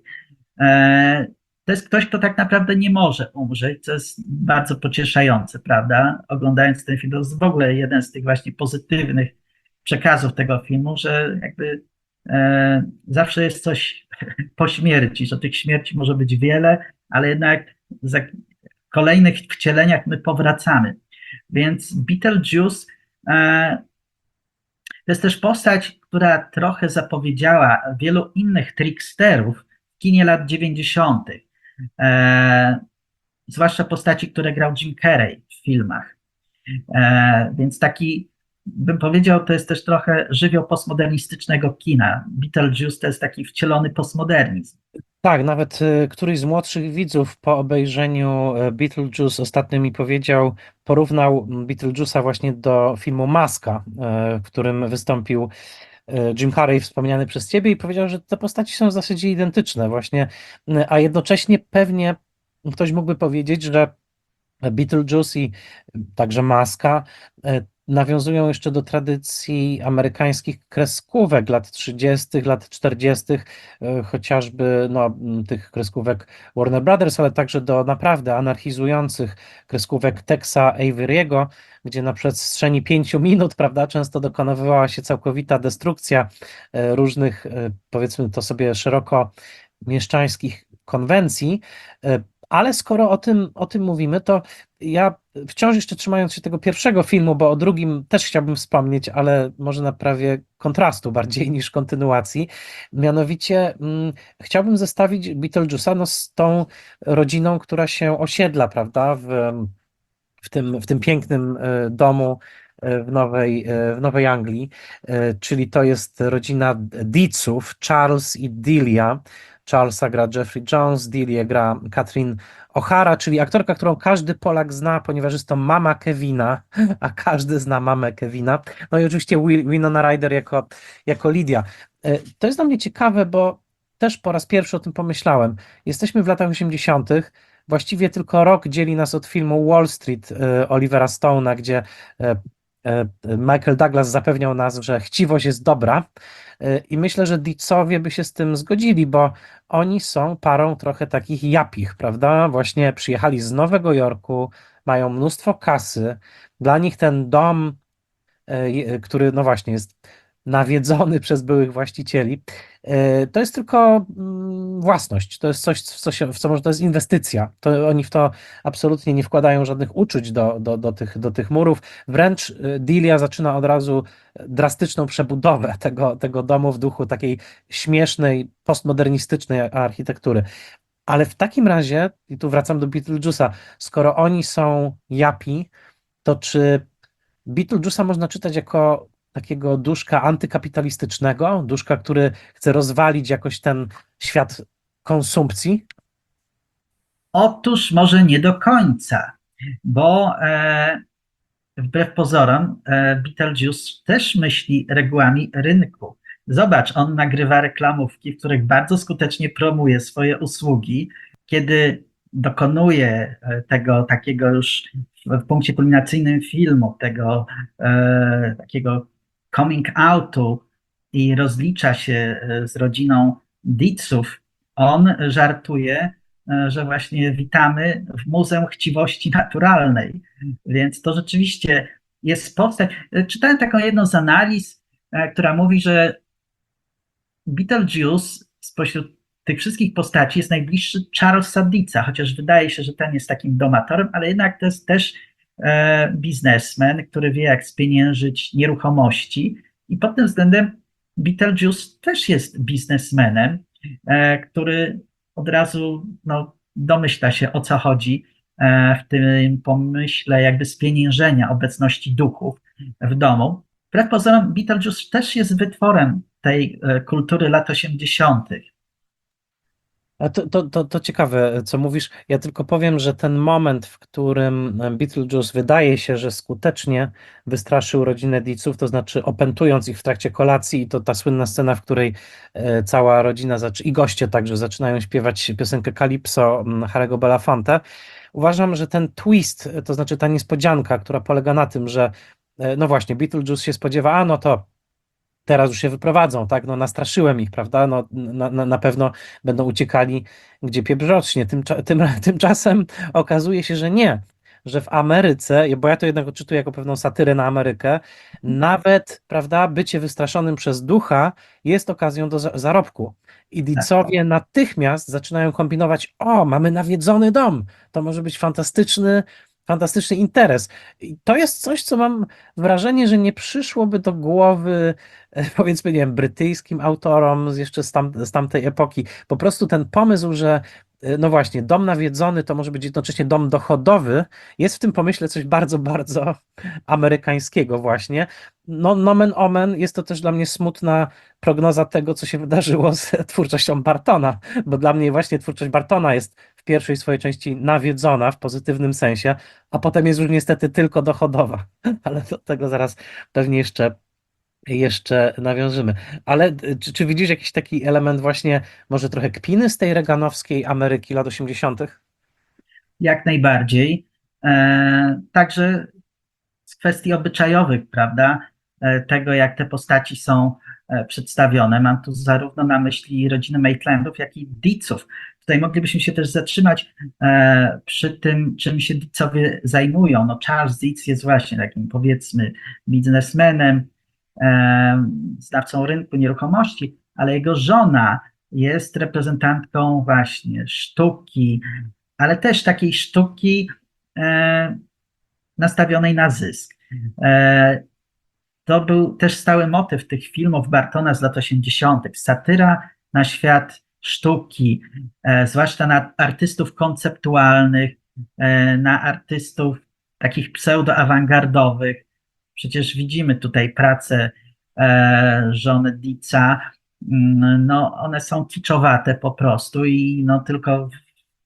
E, To jest ktoś, kto tak naprawdę nie może umrzeć, co jest bardzo pocieszające, prawda? Oglądając ten film, to jest w ogóle jeden z tych właśnie pozytywnych przekazów tego filmu, że jakby e, zawsze jest coś po śmierci, że tych śmierci może być wiele, ale jednak za kolejnych wcieleniach my powracamy. Więc Beetlejuice e, to jest też postać, która trochę zapowiedziała wielu innych tricksterów w kinie lat dziewięćdziesiątych. E, zwłaszcza postaci, które grał Jim Carrey w filmach. E, więc taki, bym powiedział, to jest też trochę żywioł postmodernistycznego kina. Beetlejuice to jest taki wcielony postmodernizm. Tak, nawet y, któryś z młodszych widzów po obejrzeniu y, Beetlejuice ostatnio mi powiedział, porównał Beetlejuice'a właśnie do filmu Maska, y, w którym wystąpił y, Jim Carrey, wspomniany przez ciebie, i powiedział, że te postaci są w zasadzie identyczne właśnie, y, a jednocześnie pewnie ktoś mógłby powiedzieć, że Beetlejuice i także Maska e, nawiązują jeszcze do tradycji amerykańskich kreskówek lat trzydziestych, lat czterdziestych, e, chociażby no, m, tych kreskówek Warner Brothers, ale także do naprawdę anarchizujących kreskówek Texa Avery'ego, gdzie na przestrzeni pięciu minut, prawda, często dokonywała się całkowita destrukcja e, różnych, e, powiedzmy to sobie szeroko, mieszczańskich konwencji. E, Ale skoro o tym, o tym mówimy, to ja wciąż jeszcze trzymając się tego pierwszego filmu, bo o drugim też chciałbym wspomnieć, ale może na prawie kontrastu bardziej niż kontynuacji, mianowicie mm, chciałbym zestawić Beetlejuice'a no, z tą rodziną, która się osiedla, prawda, w, w tym, w tym pięknym e, domu e, w Nowej, e, w Nowej Anglii, e, czyli to jest rodzina Deedsów, Charles i Delia. Charlesa gra Jeffrey Jones, Delię gra Catherine O'Hara, czyli aktorka, którą każdy Polak zna, ponieważ jest to mama Kevina, a każdy zna mamę Kevina. No i oczywiście Wi- Winona Ryder jako, jako Lydia. E, To jest dla mnie ciekawe, bo też po raz pierwszy o tym pomyślałem. Jesteśmy w latach osiemdziesiątych. Właściwie tylko rok dzieli nas od filmu Wall Street e, Olivera Stone'a, gdzie e, e, Michael Douglas zapewniał nas, że chciwość jest dobra. E, I myślę, że Deedsowie by się z tym zgodzili, bo oni są parą trochę takich japich, prawda? Właśnie przyjechali z Nowego Jorku, mają mnóstwo kasy. Dla nich ten dom, e, je- który no właśnie jest nawiedzony przez byłych właścicieli, e, to jest tylko mm, własność. To jest coś, w co, się, w co może to jest inwestycja. To oni w to absolutnie nie wkładają żadnych uczuć do, do, do, tych, do tych murów. Wręcz e, Delia zaczyna od razu drastyczną przebudowę tego, tego domu w duchu takiej śmiesznej, postmodernistycznej architektury. Ale w takim razie, i tu wracam do Beetlejuice'a, skoro oni są japi, to czy Beetlejuice'a można czytać jako takiego duszka antykapitalistycznego, duszka, który chce rozwalić jakoś ten świat konsumpcji? Otóż może nie do końca, bo e, wbrew pozorom e, Beetlejuice też myśli regułami rynku. Zobacz, on nagrywa reklamówki, w których bardzo skutecznie promuje swoje usługi, kiedy dokonuje e, tego takiego już w, w punkcie kulminacyjnym filmu, tego e, takiego coming outu i rozlicza się e, z rodziną Deedsów, on żartuje, e, że właśnie witamy w Muzeum Chciwości Naturalnej. Więc to rzeczywiście jest postać. Czytałem taką jedną z analiz, e, która mówi, że Beetlejuice spośród tych wszystkich postaci jest najbliższy Charlesa Dicksa, chociaż wydaje się, że ten jest takim domatorem, ale jednak to jest też e, biznesmen, który wie, jak spieniężyć nieruchomości. I pod tym względem Beetlejuice też jest biznesmenem, e, który od razu no, domyśla się, o co chodzi e, w tym pomyśle jakby spieniężenia obecności duchów w domu. Wbrew pozorom Beetlejuice też jest wytworem tej e, kultury lat osiemdziesiątych. A to, to, to, to ciekawe, co mówisz. Ja tylko powiem, że ten moment, w którym Beetlejuice wydaje się, że skutecznie wystraszył rodzinę Deedsów, to znaczy opętując ich w trakcie kolacji, i to ta słynna scena, w której e, cała rodzina zaczy- i goście także zaczynają śpiewać piosenkę Calypso mm, Harry'ego Belafonte. Uważam, że ten twist, to znaczy ta niespodzianka, która polega na tym, że e, no właśnie, Beetlejuice się spodziewa, a no to teraz już się wyprowadzą, tak? No nastraszyłem ich, prawda? No, na, na, na pewno będą uciekali, gdzie pieprz rocznie. Tymcza, tym, tymczasem okazuje się, że nie, że w Ameryce, bo ja to jednak odczytuję jako pewną satyrę na Amerykę, nawet, prawda, bycie wystraszonym przez ducha jest okazją do za- zarobku. I Deedsowie natychmiast zaczynają kombinować, o, mamy nawiedzony dom, to może być fantastyczny, fantastyczny interes. I to jest coś, co mam wrażenie, że nie przyszłoby do głowy, e, powiedzmy, nie wiem, brytyjskim autorom z jeszcze z, tam, z tamtej epoki. Po prostu ten pomysł, że e, no właśnie, dom nawiedzony to może być jednocześnie dom dochodowy, jest w tym pomyśle coś bardzo, bardzo amerykańskiego właśnie. No, nomen omen, jest to też dla mnie smutna prognoza tego, co się wydarzyło z twórczością Bartona, bo dla mnie właśnie twórczość Bartona jest w pierwszej swojej części nawiedzona w pozytywnym sensie, a potem jest już niestety tylko dochodowa, ale do tego zaraz pewnie jeszcze, jeszcze nawiążymy. Ale y, czy, czy widzisz jakiś taki element właśnie może trochę kpiny z tej reganowskiej Ameryki lat osiemdziesiątych? Jak najbardziej. E, także z kwestii obyczajowych, prawda, e, tego jak te postaci są e, przedstawione. Mam tu zarówno na myśli rodzinę Maitlandów, jak i Deedsów. Tutaj moglibyśmy się też zatrzymać e, przy tym, czym się Deedsowie zajmują. No, Charles Deeds jest właśnie takim, powiedzmy, biznesmenem, e, znawcą rynku nieruchomości, ale jego żona jest reprezentantką właśnie sztuki, ale też takiej sztuki e, nastawionej na zysk. E, to był też stały motyw tych filmów Bartona z lat osiemdziesiątych. Satyra na świat sztuki, e, zwłaszcza na artystów konceptualnych, e, na artystów takich pseudo-awangardowych. Przecież widzimy tutaj pracę e, żony Deedsa. Mm, No, one są kiczowate po prostu i no tylko w,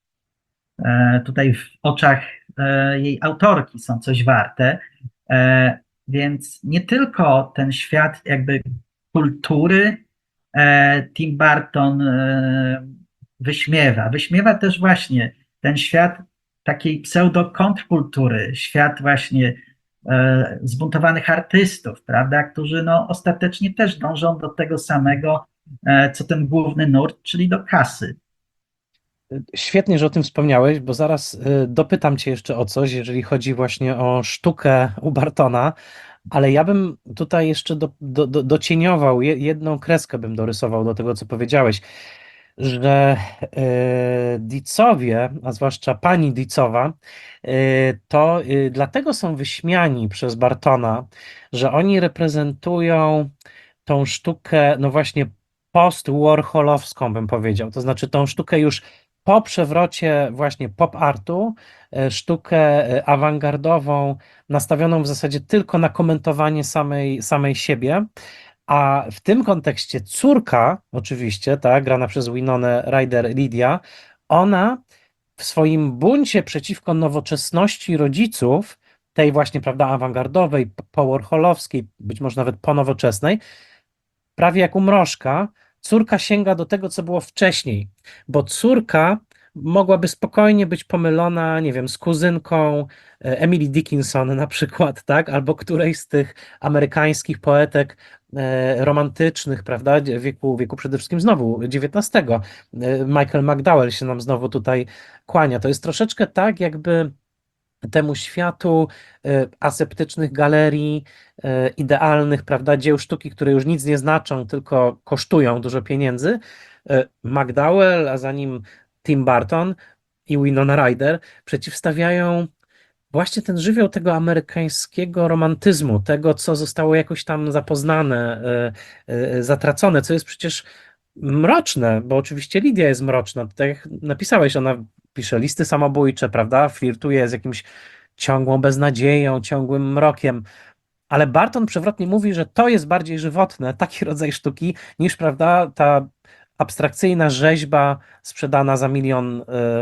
e, tutaj w oczach e, jej autorki są coś warte. E, Więc nie tylko ten świat jakby kultury e, Tim Burton e, wyśmiewa. Wyśmiewa też właśnie ten świat takiej pseudo-kontrkultury, świat właśnie e, zbuntowanych artystów, prawda, którzy no ostatecznie też dążą do tego samego, e, co ten główny nurt, czyli do kasy. Świetnie, że o tym wspomniałeś, bo zaraz y, dopytam cię jeszcze o coś, jeżeli chodzi właśnie o sztukę u Bartona, ale ja bym tutaj jeszcze do, do, do, docieniował, je- jedną kreskę bym dorysował do tego, co powiedziałeś, że y, Deedsowie, a zwłaszcza pani Deedsowa, y, to y, dlatego są wyśmiani przez Bartona, że oni reprezentują tą sztukę, no właśnie post-warholowską, bym powiedział, to znaczy tą sztukę już po przewrocie właśnie pop artu, e, sztukę e, awangardową, nastawioną w zasadzie tylko na komentowanie samej, samej siebie, a w tym kontekście córka, oczywiście, tak, grana przez Winonę Ryder Lydia, ona w swoim buncie przeciwko nowoczesności rodziców, tej właśnie, prawda, awangardowej, po-warholowskiej, być może nawet ponowoczesnej, prawie jak u Mrożka, córka sięga do tego, co było wcześniej, bo córka mogłaby spokojnie być pomylona, nie wiem, z kuzynką e, Emily Dickinson na przykład, tak, albo którejś z tych amerykańskich poetek e, romantycznych, prawda, wieku, wieku przede wszystkim znowu dziewiętnastego. E, Michael McDowell się nam znowu tutaj kłania. To jest troszeczkę tak, jakby temu światu y, aseptycznych galerii, y, idealnych, prawda, dzieł sztuki, które już nic nie znaczą, tylko kosztują dużo pieniędzy. Y, McDowell, a za nim Tim Burton i Winona Ryder przeciwstawiają właśnie ten żywioł tego amerykańskiego romantyzmu, tego, co zostało jakoś tam zapoznane, y, y, zatracone, co jest przecież mroczne, bo oczywiście Lidia jest mroczna. Tak jak napisałeś, ona pisze listy samobójcze, prawda? Flirtuje z jakimś ciągłą beznadzieją, ciągłym mrokiem. Ale Barton przewrotnie mówi, że to jest bardziej żywotne, taki rodzaj sztuki, niż, prawda, ta abstrakcyjna rzeźba sprzedana za milion,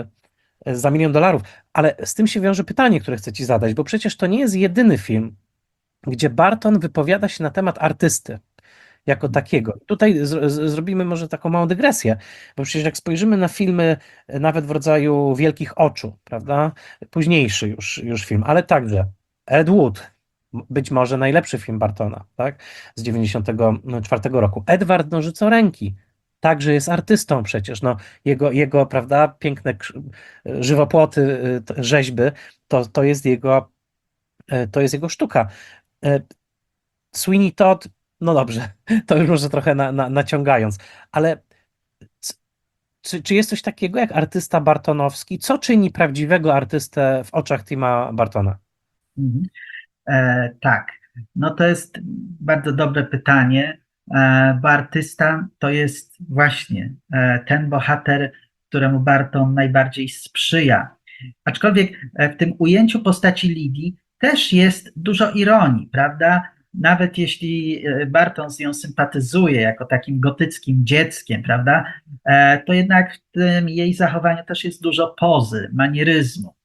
y, za milion dolarów. Ale z tym się wiąże pytanie, które chcę ci zadać, bo przecież to nie jest jedyny film, gdzie Barton wypowiada się na temat artysty jako takiego. Tutaj z, z, zrobimy może taką małą dygresję, bo przecież jak spojrzymy na filmy e, nawet w rodzaju Wielkich Oczu, prawda? Późniejszy już, już film, ale także Ed Wood, m- być może najlepszy film Bartona, tak? Z dziewięćdziesiątego czwartego roku. Edward Nożycoręki także jest artystą przecież, no, jego, jego, prawda, piękne krz- żywopłoty, y, t- rzeźby, to, to jest jego, e, to jest jego sztuka. E, Sweeney Todd, no dobrze, to już może trochę na, na, naciągając, ale c- czy, czy jest coś takiego jak artysta bartonowski? Co czyni prawdziwego artystę w oczach Tima Bartona? Mhm. E, tak, no to jest bardzo dobre pytanie, e, bo artysta to jest właśnie e, ten bohater, któremu Barton najbardziej sprzyja. Aczkolwiek e, w tym ujęciu postaci Lidii też jest dużo ironii, prawda? Nawet jeśli e, Barton z nią sympatyzuje jako takim gotyckim dzieckiem, prawda? E, to jednak w tym jej zachowaniu też jest dużo pozy, manieryzmu.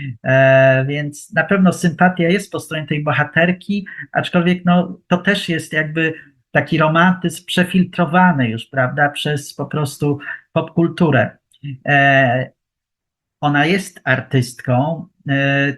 E, więc na pewno sympatia jest po stronie tej bohaterki, aczkolwiek no, to też jest jakby taki romantyzm przefiltrowany już, prawda, przez po prostu popkulturę. E, ona jest artystką, e,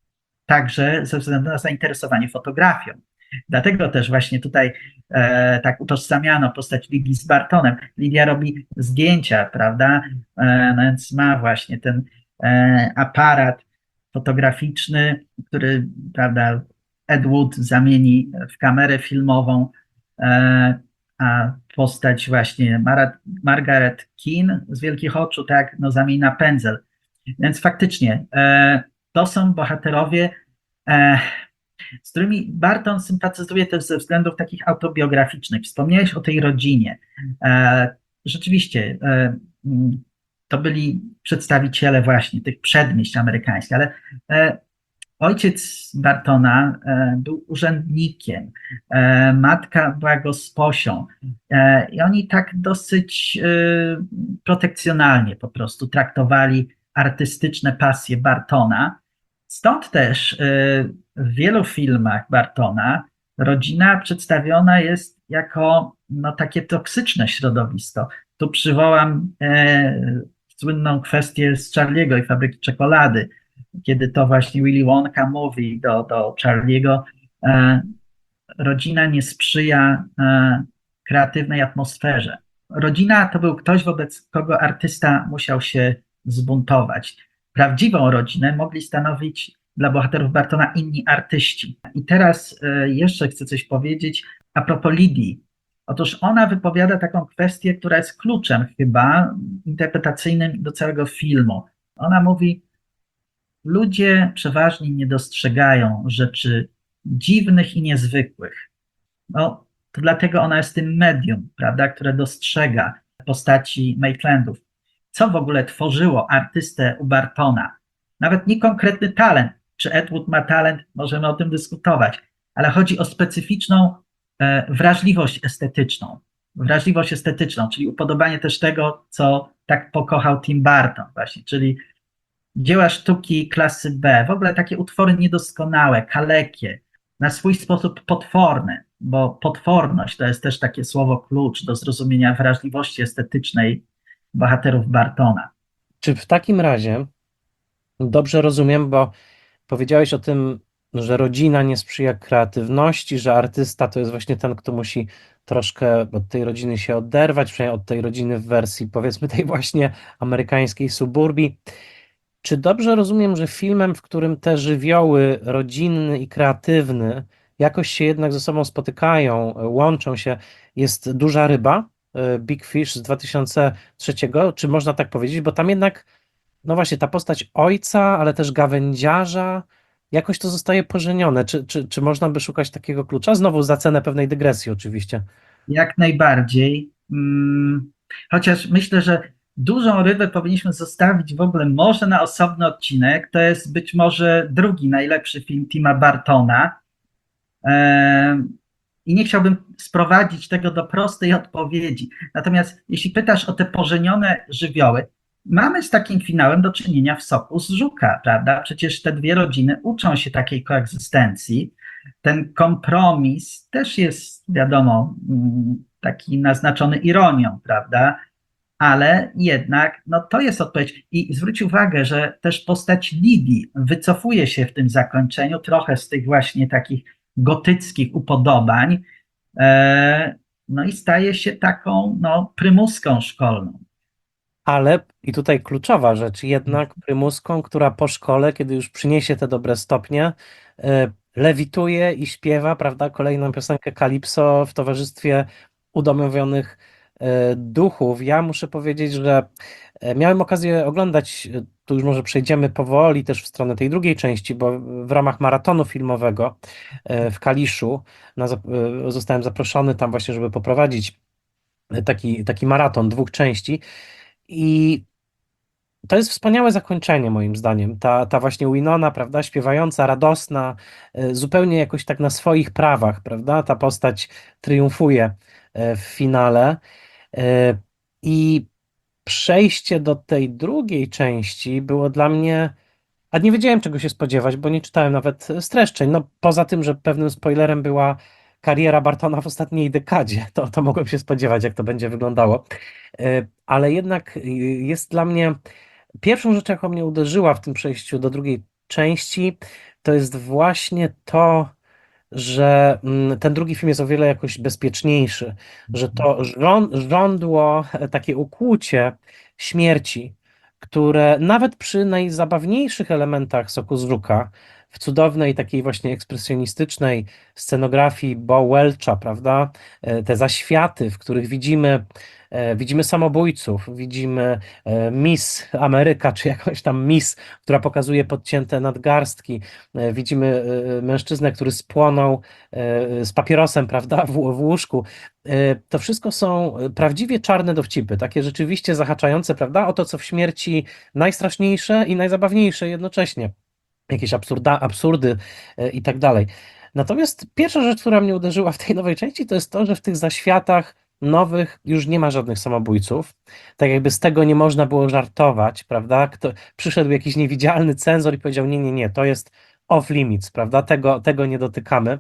także ze względu na zainteresowanie fotografią. Dlatego też właśnie tutaj e, tak utożsamiano postać Lidii z Bartonem. Lidia robi zdjęcia, prawda, e, no więc ma właśnie ten e, aparat fotograficzny, który, prawda, Ed Wood zamieni w kamerę filmową, e, a postać właśnie Mara, Margaret Keane z Wielkich Oczu, tak, no zamieni na pędzel. Więc faktycznie e, to są bohaterowie, e, z którymi Barton sympatyzuje też ze względów takich autobiograficznych. Wspomniałeś o tej rodzinie. E, rzeczywiście, e, mm, to byli przedstawiciele właśnie tych przedmieść amerykańskich, ale e, ojciec Bartona e, był urzędnikiem, e, matka była gosposią e, i oni tak dosyć e, protekcjonalnie po prostu traktowali artystyczne pasje Bartona. Stąd też e, w wielu filmach Bartona rodzina przedstawiona jest jako no, takie toksyczne środowisko. Tu przywołam e, słynną kwestię z Charlie'ego i Fabryki Czekolady, kiedy to właśnie Willy Wonka mówi do, do Charlie'ego, e, rodzina nie sprzyja e, kreatywnej atmosferze. Rodzina to był ktoś, wobec kogo artysta musiał się zbuntować. Prawdziwą rodzinę mogli stanowić dla bohaterów Bartona inni artyści. I teraz e, jeszcze chcę coś powiedzieć a propos Lidii. Otóż ona wypowiada taką kwestię, która jest kluczem chyba interpretacyjnym do całego filmu. Ona mówi, ludzie przeważnie nie dostrzegają rzeczy dziwnych i niezwykłych. No, to dlatego ona jest tym medium, prawda, które dostrzega postaci Maitlandów. Co w ogóle tworzyło artystę u Bartona? Nawet nie konkretny talent. Czy Ed Wood ma talent? Możemy o tym dyskutować. Ale chodzi o specyficzną e, wrażliwość estetyczną. Wrażliwość estetyczną, czyli upodobanie też tego, co tak pokochał Tim Burton właśnie, czyli dzieła sztuki klasy B, w ogóle takie utwory niedoskonałe, kalekie, na swój sposób potworne, bo potworność to jest też takie słowo klucz do zrozumienia wrażliwości estetycznej bohaterów Bartona. Czy w takim razie dobrze rozumiem, bo powiedziałeś o tym, że rodzina nie sprzyja kreatywności, że artysta to jest właśnie ten, kto musi troszkę od tej rodziny się oderwać, przynajmniej od tej rodziny w wersji, powiedzmy, tej właśnie amerykańskiej suburbii. Czy dobrze rozumiem, że filmem, w którym te żywioły rodzinny i kreatywny jakoś się jednak ze sobą spotykają, łączą się, jest Duża Ryba, y, Big Fish z dwa tysiące trzeciego? Czy można tak powiedzieć? Bo tam jednak, no właśnie, ta postać ojca, ale też gawędziarza, jakoś to zostaje pożenione. Czy, czy, czy można by szukać takiego klucza? Znowu za cenę pewnej dygresji oczywiście. Jak najbardziej. Mm, Chociaż myślę, że Dużą Rybę powinniśmy zostawić w ogóle może na osobny odcinek. To jest być może drugi najlepszy film Tima Burtona. Em, I nie chciałbym sprowadzić tego do prostej odpowiedzi. Natomiast jeśli pytasz o te pożenione żywioły, mamy z takim finałem do czynienia w Soku z Żuka, prawda? Przecież te dwie rodziny uczą się takiej koegzystencji. Ten kompromis też jest, wiadomo, mm, taki naznaczony ironią, prawda? Ale jednak no, to jest odpowiedź. I zwróć uwagę, że też postać Lidii wycofuje się w tym zakończeniu trochę z tych właśnie takich gotyckich upodobań, e, no i staje się taką no, prymuską szkolną. Ale i tutaj kluczowa rzecz, jednak prymuską, która po szkole, kiedy już przyniesie te dobre stopnie, e, lewituje i śpiewa, prawda, kolejną piosenkę Kalipso w towarzystwie udomowionych e, duchów. Ja muszę powiedzieć, że e, miałem okazję oglądać, e, tu już może przejdziemy powoli też w stronę tej drugiej części, bo w ramach maratonu filmowego e, w Kaliszu na, zap- e, zostałem zaproszony tam właśnie, żeby poprowadzić taki, taki maraton dwóch części. I to jest wspaniałe zakończenie moim zdaniem. Ta, ta właśnie Winona, prawda, śpiewająca, radosna, e, zupełnie jakoś tak na swoich prawach, prawda, ta postać triumfuje e, w finale. E, I przejście do tej drugiej części było dla mnie, a nie wiedziałem czego się spodziewać, bo nie czytałem nawet streszczeń. No poza tym, że pewnym spoilerem była kariera Bartona w ostatniej dekadzie, to, to mogłem się spodziewać, jak to będzie wyglądało. E, Ale jednak y, jest dla mnie pierwszą rzeczą, jaką mnie uderzyła w tym przejściu do drugiej części, to jest właśnie to, że mm, ten drugi film jest o wiele jakoś bezpieczniejszy, że to żą- żądło, e, takie ukłucie śmierci, które nawet przy najzabawniejszych elementach Soku z Żuka, w cudownej takiej właśnie ekspresjonistycznej scenografii Bo Welcha, prawda, e, te zaświaty, w których widzimy, e, widzimy samobójców, widzimy e, Miss Ameryka, czy jakąś tam Miss, która pokazuje podcięte nadgarstki, e, widzimy e, mężczyznę, który spłonął e, z papierosem, prawda, w, w łóżku. E, To wszystko są prawdziwie czarne dowcipy, takie rzeczywiście zahaczające, prawda, o to, co w śmierci najstraszniejsze i najzabawniejsze jednocześnie. Jakieś absurda, absurdy e, i tak dalej. Natomiast pierwsza rzecz, która mnie uderzyła w tej nowej części, to jest to, że w tych zaświatach nowych już nie ma żadnych samobójców. Tak jakby z tego nie można było żartować, prawda? Kto, przyszedł jakiś niewidzialny cenzor i powiedział: nie, nie, nie, to jest off limits, prawda? Tego, tego nie dotykamy.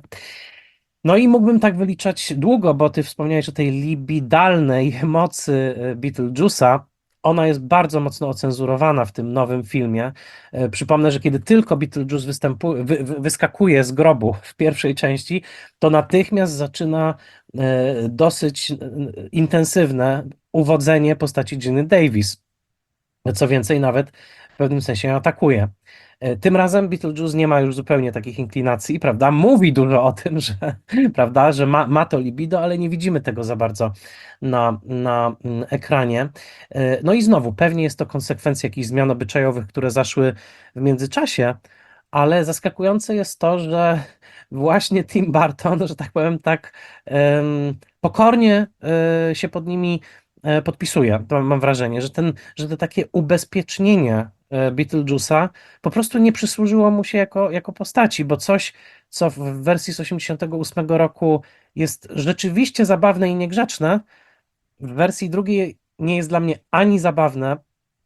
No i mógłbym tak wyliczać długo, bo ty wspomniałeś o tej libidalnej mocy e, Beetlejuice'a. Ona jest bardzo mocno ocenzurowana w tym nowym filmie. E, Przypomnę, że kiedy tylko Beetlejuice występuje, wy, wy- wyskakuje z grobu w pierwszej części, to natychmiast zaczyna e, dosyć e, intensywne uwodzenie postaci Ginny Davis. Co więcej, nawet w pewnym sensie ją atakuje. E, Tym razem Beetlejuice nie ma już zupełnie takich inklinacji, prawda? Mówi dużo o tym, że, prawda, że ma, ma to libido, ale nie widzimy tego za bardzo na, na mm, ekranie. E, No i znowu, pewnie jest to konsekwencja jakichś zmian obyczajowych, które zaszły w międzyczasie, ale zaskakujące jest to, że właśnie Tim Burton, że tak powiem, tak em, pokornie e, się pod nimi e, podpisuje. To mam wrażenie, że ten, że to takie ubezpiecznienie e, Beetlejuice'a po prostu nie przysłużyło mu się jako, jako postaci, bo coś, co w wersji z osiemdziesiątego ósmego roku jest rzeczywiście zabawne i niegrzeczne, w wersji drugiej nie jest dla mnie ani zabawne,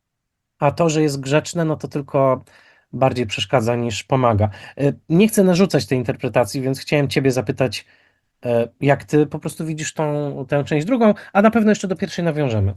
a to, że jest grzeczne, no to tylko bardziej przeszkadza niż pomaga. E, Nie chcę narzucać tej interpretacji, więc chciałem Ciebie zapytać, e, jak Ty po prostu widzisz tą, tę część drugą, a na pewno jeszcze do pierwszej nawiążemy.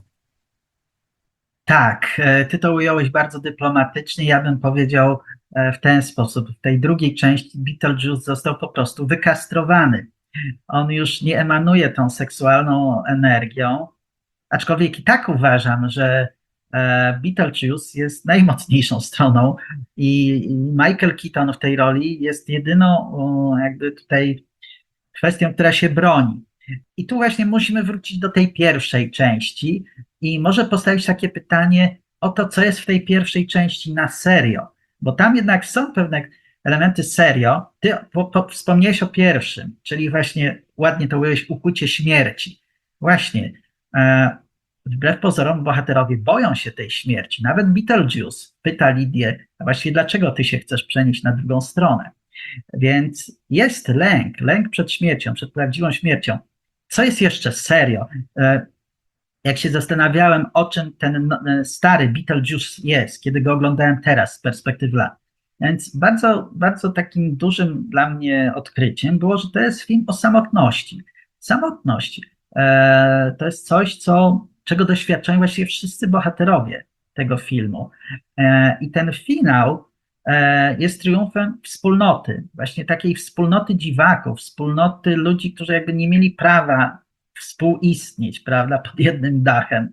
Tak, e, ty to ująłeś bardzo dyplomatycznie. Ja bym powiedział e, w ten sposób. W tej drugiej części Beetlejuice został po prostu wykastrowany. On już nie emanuje tą seksualną energią, aczkolwiek i tak uważam, że e, Beetlejuice jest najmocniejszą stroną i i Michael Keaton w tej roli jest jedyną o, jakby tutaj kwestią, która się broni. I tu właśnie musimy wrócić do tej pierwszej części i może postawić takie pytanie o to, co jest w tej pierwszej części na serio, bo tam jednak są pewne elementy serio. Ty po, po, wspomniałeś o pierwszym, czyli właśnie ładnie to ująłeś, ukucie śmierci. Właśnie, e, wbrew pozorom bohaterowie boją się tej śmierci. Nawet Beetlejuice pyta Lidię, a właściwie dlaczego ty się chcesz przenieść na drugą stronę? Więc jest lęk, lęk przed śmiercią, przed prawdziwą śmiercią. Co jest jeszcze serio? E, Jak się zastanawiałem, o czym ten no- e, stary Beetlejuice jest, kiedy go oglądałem teraz z perspektywy lat. Więc bardzo, bardzo takim dużym dla mnie odkryciem było, że to jest film o samotności. Samotność e, to jest coś, co, czego doświadczają właściwie wszyscy bohaterowie tego filmu. E, I ten finał e, jest triumfem wspólnoty, właśnie takiej wspólnoty dziwaków, wspólnoty ludzi, którzy jakby nie mieli prawa współistnieć, prawda, pod jednym dachem.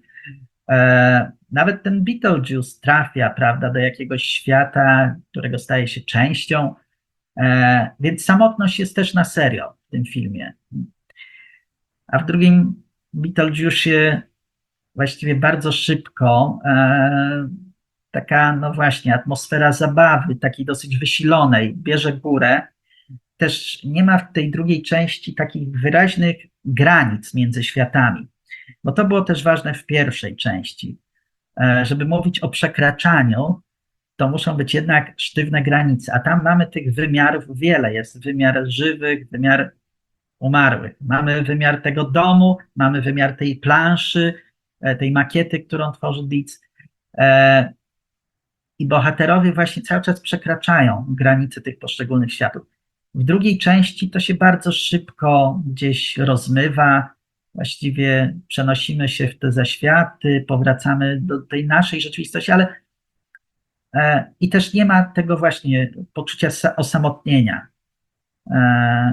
E, nawet ten Beetlejuice trafia, prawda, do jakiegoś świata, którego staje się częścią, e, więc samotność jest też na serio w tym filmie. A w drugim Beetlejuice właściwie bardzo szybko e, taka, no właśnie, atmosfera zabawy, takiej dosyć wysilonej, bierze górę. Też nie ma w tej drugiej części takich wyraźnych granic między światami, bo to było też ważne w pierwszej części. E, Żeby mówić o przekraczaniu, to muszą być jednak sztywne granice, a tam mamy tych wymiarów wiele. Jest wymiar żywych, wymiar umarłych. Mamy wymiar tego domu, mamy wymiar tej planszy, e, tej makiety, którą tworzy Dietz. E, I bohaterowie właśnie cały czas przekraczają granice tych poszczególnych światów. W drugiej części to się bardzo szybko gdzieś rozmywa, właściwie przenosimy się w te zaświaty, powracamy do tej naszej rzeczywistości, ale e, i też nie ma tego właśnie poczucia sa- osamotnienia. E,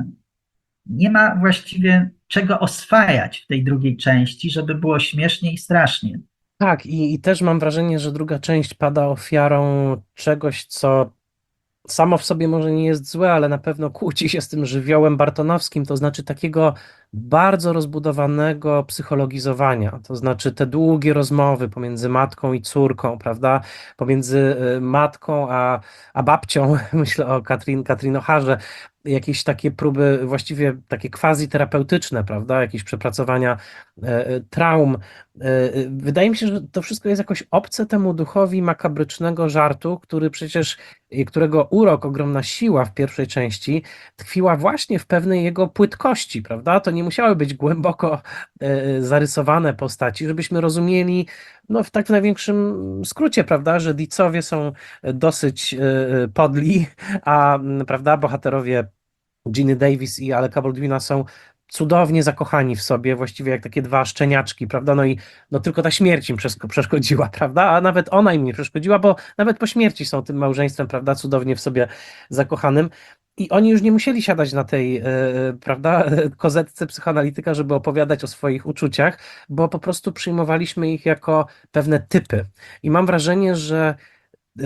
nie ma właściwie czego oswajać w tej drugiej części, żeby było śmiesznie i strasznie. Tak, i, i też mam wrażenie, że druga część pada ofiarą czegoś, co samo w sobie może nie jest złe, ale na pewno kłóci się z tym żywiołem bartonowskim, to znaczy takiego bardzo rozbudowanego psychologizowania, to znaczy te długie rozmowy pomiędzy matką i córką, prawda, pomiędzy y, matką a, a babcią, myślę o Katrin, Katrin O'Harze, jakieś takie próby właściwie takie quasi-terapeutyczne, prawda, jakieś przepracowania e, e, traum. E, e, Wydaje mi się, że to wszystko jest jakoś obce temu duchowi makabrycznego żartu, który przecież, i którego urok, ogromna siła w pierwszej części tkwiła właśnie w pewnej jego płytkości, prawda? To nie musiały być głęboko e, zarysowane postaci, żebyśmy rozumieli, no w tak w największym skrócie, prawda, że Dietzowie są dosyć e, podli, a m, prawda, bohaterowie Ginny Davis i Aleka Baldwina są cudownie zakochani w sobie, właściwie jak takie dwa szczeniaczki, prawda? No i no tylko ta śmierć im przeszko- przeszkodziła, prawda? A nawet ona im nie przeszkodziła, bo nawet po śmierci są tym małżeństwem, prawda? Cudownie w sobie zakochanym. I oni już nie musieli siadać na tej, e, prawda, kozetce psychoanalityka, żeby opowiadać o swoich uczuciach, bo po prostu przyjmowaliśmy ich jako pewne typy. I mam wrażenie, że e,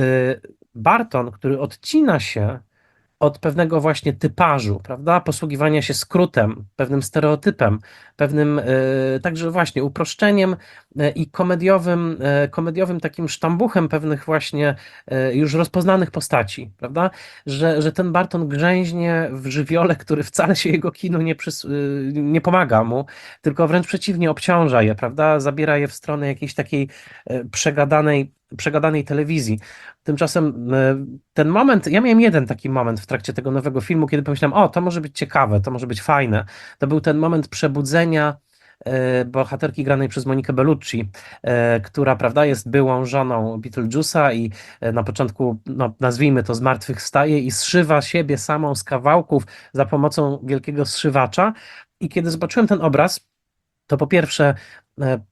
Barton, który odcina się od pewnego właśnie typażu, prawda? Posługiwania się skrótem, pewnym stereotypem, pewnym e, także właśnie uproszczeniem e, i komediowym, e, komediowym takim sztambuchem pewnych właśnie e, już rozpoznanych postaci, prawda? Że, że ten Barton grzęźnie w żywiole, który wcale się jego kinu nie, przys- e, nie pomaga mu, tylko wręcz przeciwnie, obciąża je, prawda? Zabiera je w stronę jakiejś takiej e, przegadanej, przegadanej telewizji. Tymczasem e, ten moment, ja miałem jeden taki moment w trakcie tego nowego filmu, kiedy pomyślałem, o, to może być ciekawe, to może być fajne. To był ten moment przebudzenia e, bohaterki granej przez Monikę Bellucci, e, która, prawda, jest byłą żoną Beetlejuice'a i e, na początku, no, nazwijmy to, zmartwychwstaje i zszywa siebie samą z kawałków za pomocą wielkiego zszywacza. I kiedy zobaczyłem ten obraz, to po pierwsze e,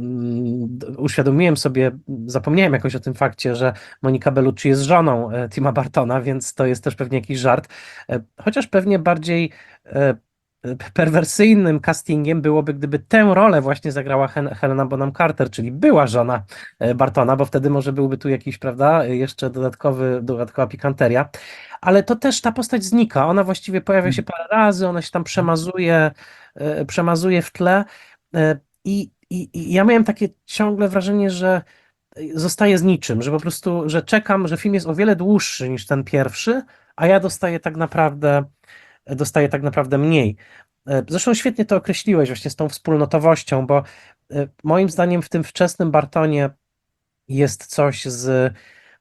mm, uświadomiłem sobie, zapomniałem jakoś o tym fakcie, że Monika Bellucci jest żoną e, Tima Bartona, więc to jest też pewnie jakiś żart, E, chociaż pewnie bardziej e, perwersyjnym castingiem byłoby, gdyby tę rolę właśnie zagrała Hen- Helena Bonham Carter, czyli była żona e, Bartona, bo wtedy może byłby tu jakiś, prawda, jeszcze dodatkowy, dodatkowa pikanteria. Ale to też ta postać znika. Ona właściwie pojawia się parę razy, ona się tam przemazuje, e, przemazuje w tle. e, I, i, I ja miałem takie ciągle wrażenie, że zostaje z niczym, że po prostu, że czekam, że film jest o wiele dłuższy niż ten pierwszy, a ja dostaję tak naprawdę, dostaję tak naprawdę mniej. E, Zresztą świetnie to określiłeś właśnie z tą wspólnotowością, bo e, moim zdaniem w tym wczesnym Bartonie jest coś z,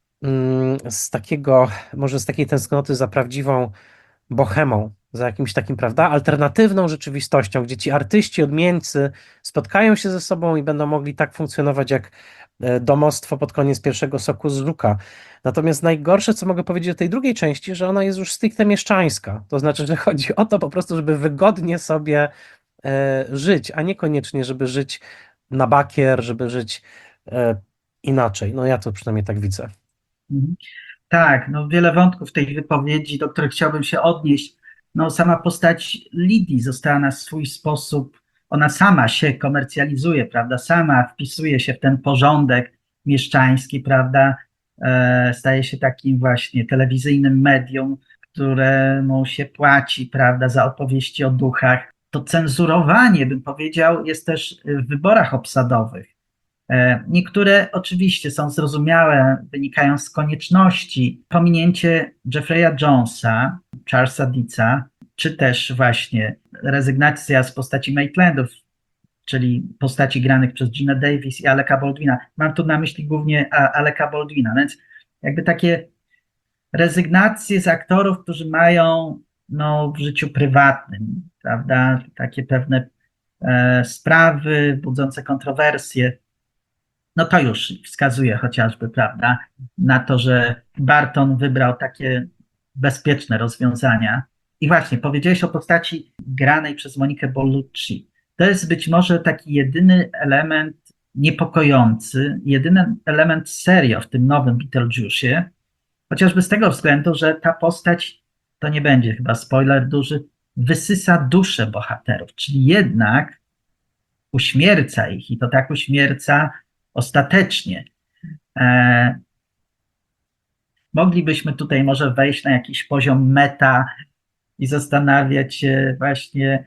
mm, z takiego, może z takiej tęsknoty za prawdziwą bohemą, za jakimś takim, prawda, alternatywną rzeczywistością, gdzie ci artyści, odmieńcy spotkają się ze sobą i będą mogli tak funkcjonować jak e, domostwo pod koniec pierwszego Soku z Żuka. Natomiast najgorsze, co mogę powiedzieć o tej drugiej części, że ona jest już stricte mieszczańska. To znaczy, że chodzi o to po prostu, żeby wygodnie sobie e, żyć, a niekoniecznie, żeby żyć na bakier, żeby żyć e, inaczej. No ja to przynajmniej tak widzę. Mhm. Tak, no wiele wątków tej wypowiedzi, do których chciałbym się odnieść. No sama postać Lidii została na swój sposób, ona sama się komercjalizuje, prawda, sama wpisuje się w ten porządek mieszczański, prawda, e, staje się takim właśnie telewizyjnym medium, któremu się płaci, prawda, za opowieści o duchach. To cenzurowanie, bym powiedział, jest też w wyborach obsadowych. E, Niektóre oczywiście są zrozumiałe, wynikają z konieczności. Pominięcie Jeffrey'a Jonesa, Charlesa Dicksa, czy też właśnie rezygnacja z postaci Maitlandów, czyli postaci granych przez Gina Davis i Aleka Baldwina. Mam tu na myśli głównie A- Aleka Baldwina, więc jakby takie rezygnacje z aktorów, którzy mają no, w życiu prywatnym, prawda, takie pewne e, sprawy budzące kontrowersje. No to już wskazuje chociażby, prawda, na to, że Barton wybrał takie bezpieczne rozwiązania. I właśnie, powiedziałeś o postaci granej przez Monikę Bellucci. To jest być może taki jedyny element niepokojący, jedyny element serio w tym nowym Beetlejuice'ie, chociażby z tego względu, że ta postać, to nie będzie chyba spoiler duży, wysysa duszę bohaterów, czyli jednak uśmierca ich i to tak uśmierca ostatecznie. E, moglibyśmy tutaj może wejść na jakiś poziom meta i zastanawiać się właśnie,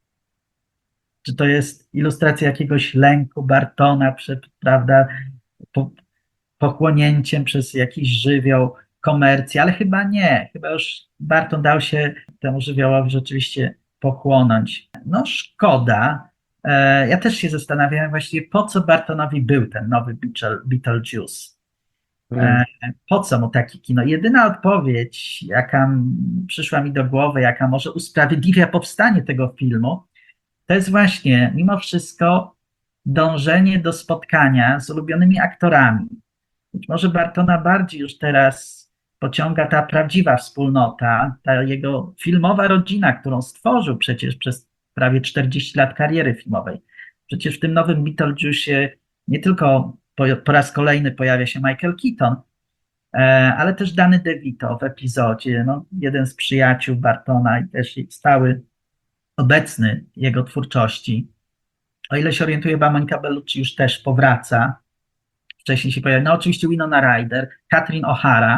czy to jest ilustracja jakiegoś lęku Bartona przed, prawda, po, pochłonięciem przez jakiś żywioł komercji, ale chyba nie. Chyba już Barton dał się temu żywiołowi rzeczywiście pochłonąć. No szkoda. E, Ja też się zastanawiałem właściwie, po co Bartonowi był ten nowy Beetle- Beetlejuice. Mm. E, Po co mu takie kino? Jedyna odpowiedź, jaka m- przyszła mi do głowy, jaka może usprawiedliwia powstanie tego filmu, to jest właśnie mimo wszystko dążenie do spotkania z ulubionymi aktorami. Być może Bartona bardziej już teraz pociąga ta prawdziwa wspólnota, ta jego filmowa rodzina, którą stworzył przecież przez prawie czterdzieści lat kariery filmowej. Przecież w tym nowym Beetlejuice'ie nie tylko po, po raz kolejny pojawia się Michael Keaton, e, ale też Danny DeVito w epizodzie, no, jeden z przyjaciół Bartona i też stały obecny jego twórczości. O ile się orientuję, chyba Monica Bellucci już też powraca. Wcześniej się pojawiła, no oczywiście Winona Ryder, Catherine O'Hara,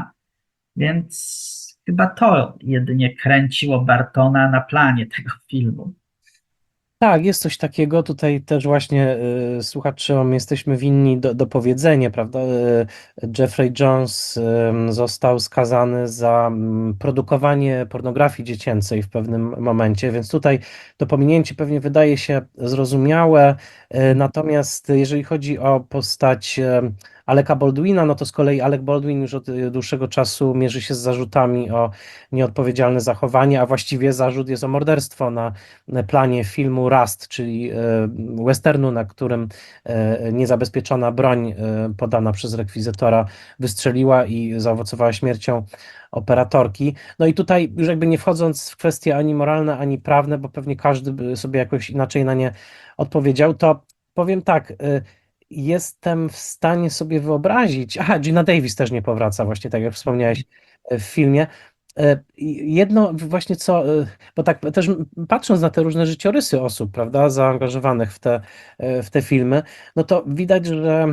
więc chyba to jedynie kręciło Bartona na planie tego filmu. Tak, jest coś takiego. Tutaj też właśnie y, słuchaczom jesteśmy winni do, dopowiedzenie, prawda? Y, Jeffrey Jones y, został skazany za mm, produkowanie pornografii dziecięcej w pewnym momencie, więc tutaj to pominięcie pewnie wydaje się zrozumiałe. Y, natomiast jeżeli chodzi o postać y, Aleka Baldwina, no to z kolei Alec Baldwin już od y, dłuższego czasu mierzy się z zarzutami o nieodpowiedzialne zachowanie, a właściwie zarzut jest o morderstwo na planie filmu Rust, czyli e, westernu, na którym e, niezabezpieczona broń e, podana przez rekwizytora wystrzeliła i zaowocowała śmiercią operatorki. No i tutaj już jakby nie wchodząc w kwestie ani moralne, ani prawne, bo pewnie każdy by sobie jakoś inaczej na nie odpowiedział, to powiem tak, e, jestem w stanie sobie wyobrazić, aha, Gina Davis też nie powraca, właśnie tak jak wspomniałeś w filmie, E, i Jedno właśnie co, e, bo tak też patrząc na te różne życiorysy osób, prawda, zaangażowanych w te, e, w te filmy, no to widać, że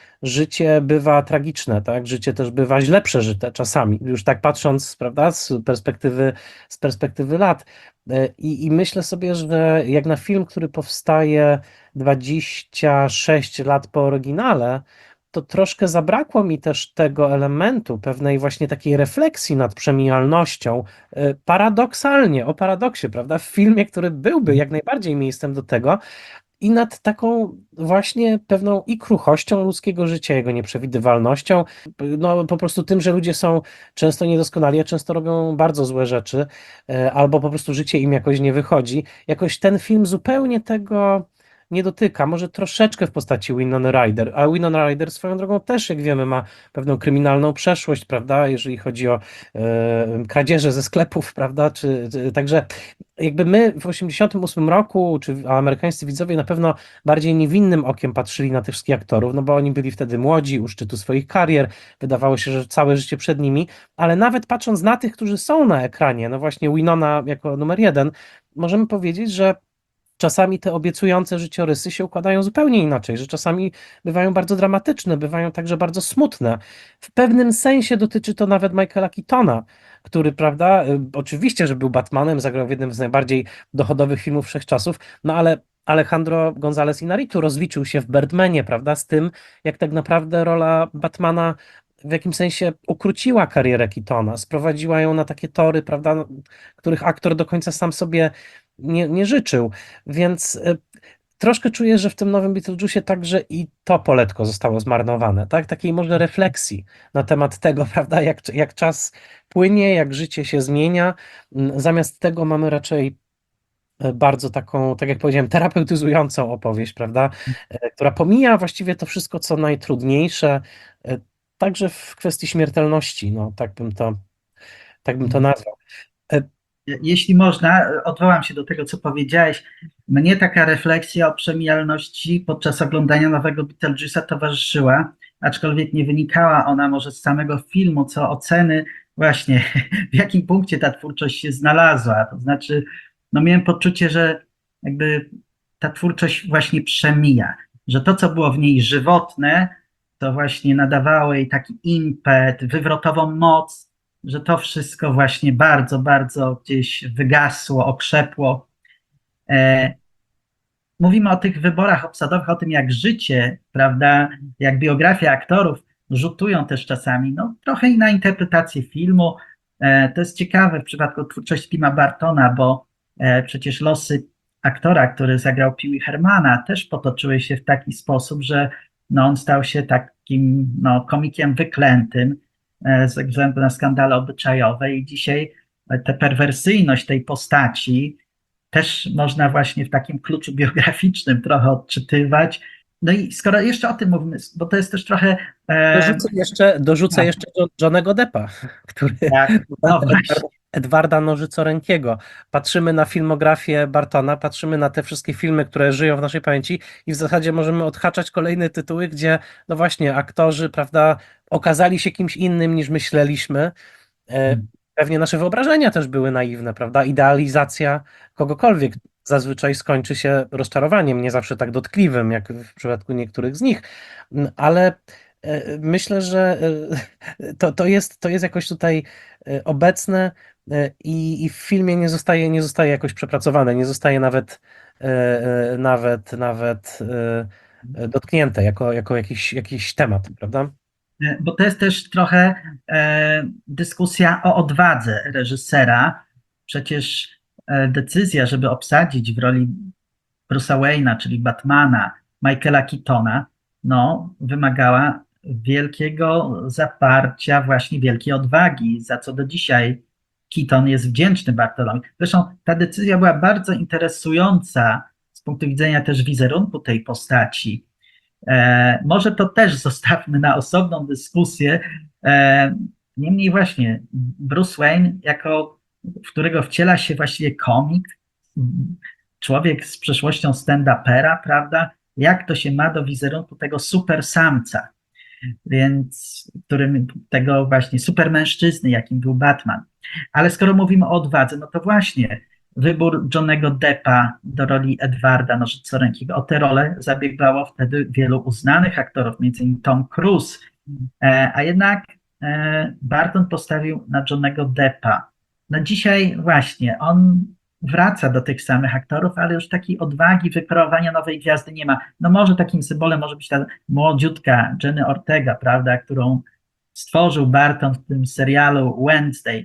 życie bywa tragiczne, tak? Życie też bywa źle przeżyte czasami, już tak patrząc, prawda, z perspektywy, z perspektywy lat. E, I, I myślę sobie, że jak na film, który powstaje dwadzieścia sześć lat po oryginale, to troszkę zabrakło mi też tego elementu, pewnej właśnie takiej refleksji nad przemijalnością, e, paradoksalnie, o paradoksie, prawda, w filmie, który byłby jak najbardziej miejscem do tego, i nad taką właśnie pewną i kruchością ludzkiego życia, jego nieprzewidywalnością, no po prostu tym, że ludzie są często niedoskonali, a często robią bardzo złe rzeczy, e, albo po prostu życie im jakoś nie wychodzi. Jakoś ten film zupełnie tego nie dotyka, może troszeczkę w postaci Winona Ryder, a Winona Ryder swoją drogą też, jak wiemy, ma pewną kryminalną przeszłość, prawda, jeżeli chodzi o e, kradzieże ze sklepów, prawda, czy, czy także jakby my w osiemdziesiątym ósmym roku, czy a amerykańscy widzowie na pewno bardziej niewinnym okiem patrzyli na tych wszystkich aktorów, no bo oni byli wtedy młodzi, u szczytu swoich karier, wydawało się, że całe życie przed nimi, ale nawet patrząc na tych, którzy są na ekranie, no właśnie Winona jako numer jeden, możemy powiedzieć, że czasami te obiecujące życiorysy się układają zupełnie inaczej, że czasami bywają bardzo dramatyczne, bywają także bardzo smutne. W pewnym sensie dotyczy to nawet Michaela Keatona, który, prawda, y, oczywiście, że był Batmanem, zagrał w jednym z najbardziej dochodowych filmów wszechczasów, no ale Alejandro González Iñárritu rozliczył się w Birdmanie, prawda, z tym, jak tak naprawdę rola Batmana w jakimś sensie ukróciła karierę Keatona, sprowadziła ją na takie tory, prawda, no, których aktor do końca sam sobie nie, nie życzył, więc y, troszkę czuję, że w tym nowym Beetlejuice także i to poletko zostało zmarnowane, tak? Takiej może refleksji na temat tego, prawda, jak, jak czas płynie, jak życie się zmienia. Mm, Zamiast tego mamy raczej e, bardzo taką, tak jak powiedziałem, terapeutyzującą opowieść, prawda, e, która pomija właściwie to wszystko, co najtrudniejsze, e, także w kwestii śmiertelności, no tak bym to, tak bym to nazwał. E, Jeśli można, odwołam się do tego, co powiedziałeś. Mnie taka refleksja o przemijalności podczas oglądania nowego Beetlejuice'a towarzyszyła, aczkolwiek nie wynikała ona może z samego filmu, co oceny właśnie, w jakim punkcie ta twórczość się znalazła. To znaczy, no miałem poczucie, że jakby ta twórczość właśnie przemija, że to, co było w niej żywotne, to właśnie nadawało jej taki impet, wywrotową moc, że to wszystko właśnie bardzo, bardzo gdzieś wygasło, okrzepło. E, Mówimy o tych wyborach obsadowych, o tym, jak życie, prawda, jak biografia aktorów rzutują też czasami, no trochę i na interpretację filmu. E, to jest ciekawe w przypadku twórczości Tima Bartona, bo e, przecież losy aktora, który zagrał Pee Wee Hermana, też potoczyły się w taki sposób, że no, on stał się takim no, komikiem wyklętym e, ze względu na skandale obyczajowe i dzisiaj tę perwersyjność tej postaci też można właśnie w takim kluczu biograficznym trochę odczytywać. No i skoro jeszcze o tym mówimy, bo to jest też trochę... E, Dorzucę jeszcze, dorzucę tak, jeszcze Jo- Johnnego Deppa, który tak, no właśnie. Edwarda Nożycorękiego. Patrzymy na filmografię Bartona, patrzymy na te wszystkie filmy, które żyją w naszej pamięci i w zasadzie możemy odhaczać kolejne tytuły, gdzie no właśnie aktorzy, prawda, okazali się kimś innym niż myśleliśmy. E, Pewnie nasze wyobrażenia też były naiwne, prawda? Idealizacja kogokolwiek zazwyczaj skończy się rozczarowaniem, nie zawsze tak dotkliwym, jak w przypadku niektórych z nich, Mm, ale e, myślę, że e, to, to jest, to jest jakoś tutaj e, obecne e, i, i w filmie nie zostaje, nie zostaje jakoś przepracowane, nie zostaje nawet, e, e, nawet, nawet e, dotknięte jako, jako jakiś, jakiś temat, prawda? Bo to jest też trochę e, dyskusja o odwadze reżysera. Przecież e, decyzja, żeby obsadzić w roli Bruce'a Wayne'a, czyli Batmana, Michaela Keatona, no, wymagała wielkiego zaparcia, właśnie wielkiej odwagi, za co do dzisiaj Keaton jest wdzięczny Bartolowi. Zresztą ta decyzja była bardzo interesująca z punktu widzenia też wizerunku tej postaci. E, może to też zostawmy na osobną dyskusję. E, niemniej właśnie Bruce Wayne, jako, w którego wciela się właściwie komik, człowiek z przeszłością stand-upera, prawda? Jak to się ma do wizerunku tego super samca? więc którym tego właśnie supermężczyzny, jakim był Batman. Ale skoro mówimy o odwadze, no to właśnie wybór Johnnego Deppa do roli Edwarda Nożycorękiego. O tę rolę zabiegało wtedy wielu uznanych aktorów, między innymi Tom Cruise, e, a jednak e, Barton postawił na Johnnego Deppa. No dzisiaj właśnie on wraca do tych samych aktorów, ale już takiej odwagi wykreowania nowej gwiazdy nie ma. No może takim symbolem może być ta młodziutka Jenny Ortega, prawda, którą stworzył Barton w tym serialu Wednesday.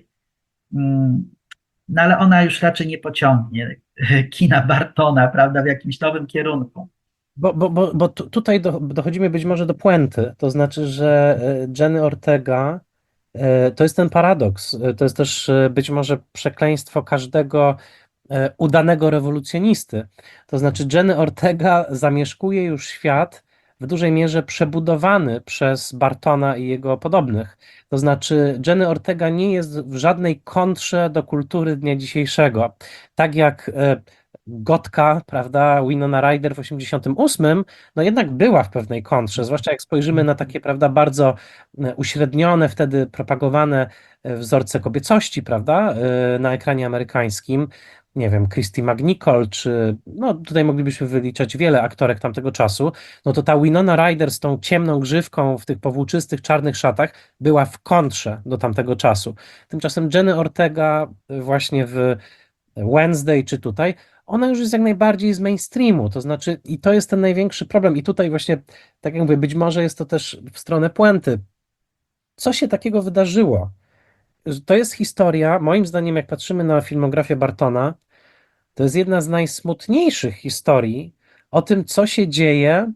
No ale ona już raczej nie pociągnie kina Bartona, prawda, w jakimś nowym kierunku. Bo, bo, bo, bo tu- tutaj do, dochodzimy być może do puenty, to znaczy, że e, Jenny Ortega e, to jest ten paradoks, e, to jest też e, być może przekleństwo każdego e, udanego rewolucjonisty. To znaczy Jenny Ortega zamieszkuje już świat w dużej mierze przebudowany przez Bartona i jego podobnych. To znaczy Jenny Ortega nie jest w żadnej kontrze do kultury dnia dzisiejszego. Tak jak e, Gotka, prawda, Winona Ryder w osiemdziesiątym ósmym, no jednak była w pewnej kontrze, zwłaszcza jak spojrzymy na takie, prawda, bardzo e, uśrednione, wtedy propagowane e, wzorce kobiecości, prawda, e, na ekranie amerykańskim, nie wiem, Christy McNichol, czy, no tutaj moglibyśmy wyliczać wiele aktorek tamtego czasu, no to ta Winona Ryder z tą ciemną grzywką w tych powłóczystych, czarnych szatach była w kontrze do tamtego czasu. Tymczasem Jenny Ortega e, właśnie w Wednesday czy tutaj, ona już jest jak najbardziej z mainstreamu, to znaczy i to jest ten największy problem i tutaj właśnie, tak jak mówię, być może jest to też w stronę puenty. Co się takiego wydarzyło? To jest historia, moim zdaniem, jak patrzymy na filmografię Bartona, to jest jedna z najsmutniejszych historii o tym, co się dzieje,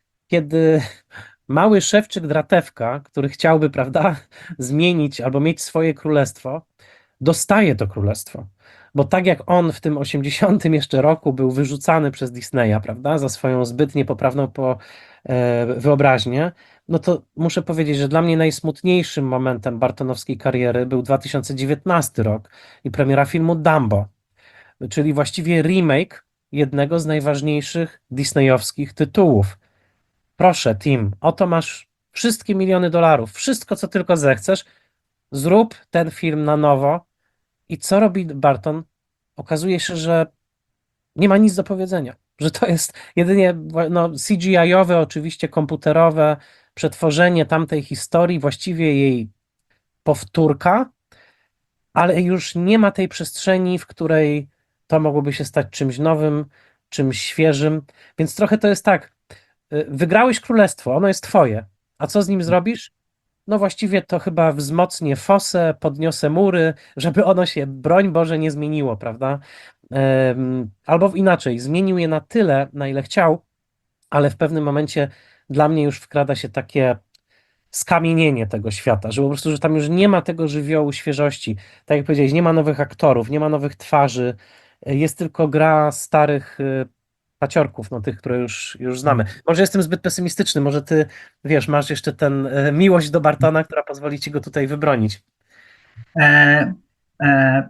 kiedy mały szewczyk Dratewka, który chciałby, prawda, zmienić albo mieć swoje królestwo, dostaje to królestwo. Bo tak jak on w tym osiemdziesiątym jeszcze roku był wyrzucany przez Disneya, prawda, za swoją zbyt niepoprawną po, e, wyobraźnię, no to muszę powiedzieć, że dla mnie najsmutniejszym momentem bartonowskiej kariery był dwa tysiące dziewiętnasty rok i premiera filmu Dumbo, czyli właściwie remake jednego z najważniejszych disneyowskich tytułów. Proszę, Tim, oto masz wszystkie miliony dolarów, wszystko co tylko zechcesz, zrób ten film na nowo. I co robi Barton? Okazuje się, że nie ma nic do powiedzenia, że to jest jedynie no, C G I-owe, oczywiście komputerowe przetworzenie tamtej historii, właściwie jej powtórka, ale już nie ma tej przestrzeni, w której to mogłoby się stać czymś nowym, czymś świeżym, więc trochę to jest tak, wygrałeś królestwo, ono jest twoje, a co z nim zrobisz? No właściwie to chyba wzmocnię fosę, podniosę mury, żeby ono się, broń Boże, nie zmieniło, prawda? Em, Albo inaczej, zmienił je na tyle, na ile chciał, ale w pewnym momencie dla mnie już wkrada się takie skamienienie tego świata, że po prostu, że tam już nie ma tego żywiołu świeżości. Tak jak powiedziałeś, nie ma nowych aktorów, nie ma nowych twarzy, jest tylko gra starych y, paciorków, no tych, które już, już znamy. Może jestem zbyt pesymistyczny, może ty, wiesz, masz jeszcze ten e, miłość do Bartona, która pozwoli ci go tutaj wybronić. E, e,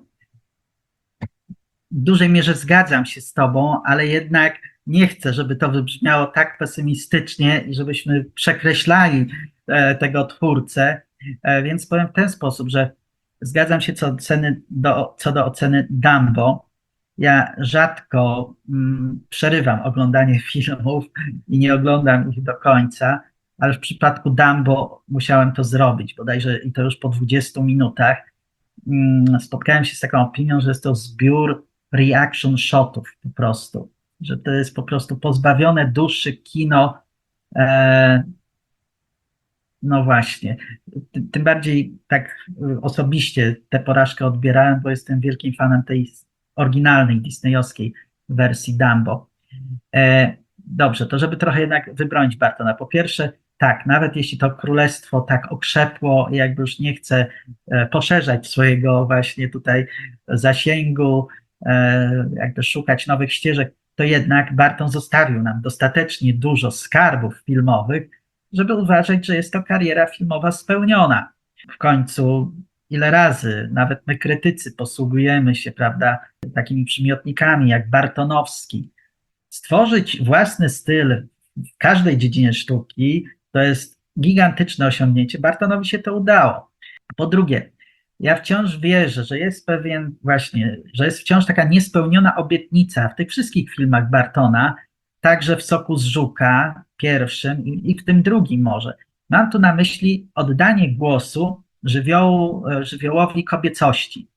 w dużej mierze zgadzam się z tobą, ale jednak nie chcę, żeby to wybrzmiało tak pesymistycznie i żebyśmy przekreślali e, tego twórcę, e, więc powiem w ten sposób, że zgadzam się co, oceny do, co do oceny Dumbo. Ja rzadko mm, przerywam oglądanie filmów i nie oglądam ich do końca, ale w przypadku Dumbo musiałem to zrobić, bodajże i to już po dwudziestu minutach. Mm, spotkałem się z taką opinią, że jest to zbiór reaction shotów po prostu, że to jest po prostu pozbawione duszy kino. E, no właśnie, tym, tym bardziej tak osobiście tę porażkę odbierałem, bo jestem wielkim fanem tej oryginalnej disneyowskiej wersji Dumbo. E, dobrze, to żeby trochę jednak wybronić Bartona. Po pierwsze, tak, nawet jeśli to królestwo tak okrzepło, jakby już nie chce e, poszerzać swojego właśnie tutaj zasięgu, e, jakby szukać nowych ścieżek, to jednak Barton zostawił nam dostatecznie dużo skarbów filmowych, żeby uważać, że jest to kariera filmowa spełniona. W końcu ile razy nawet my krytycy posługujemy się, prawda, takimi przymiotnikami jak Bartonowski. Stworzyć własny styl w każdej dziedzinie sztuki to jest gigantyczne osiągnięcie. Bartonowi się to udało. Po drugie, ja wciąż wierzę, że jest pewien właśnie, że jest wciąż taka niespełniona obietnica w tych wszystkich filmach Bartona, także w Soku z Żuka pierwszym i, i w tym drugim może. Mam tu na myśli oddanie głosu żywiołu, żywiołowi kobiecości.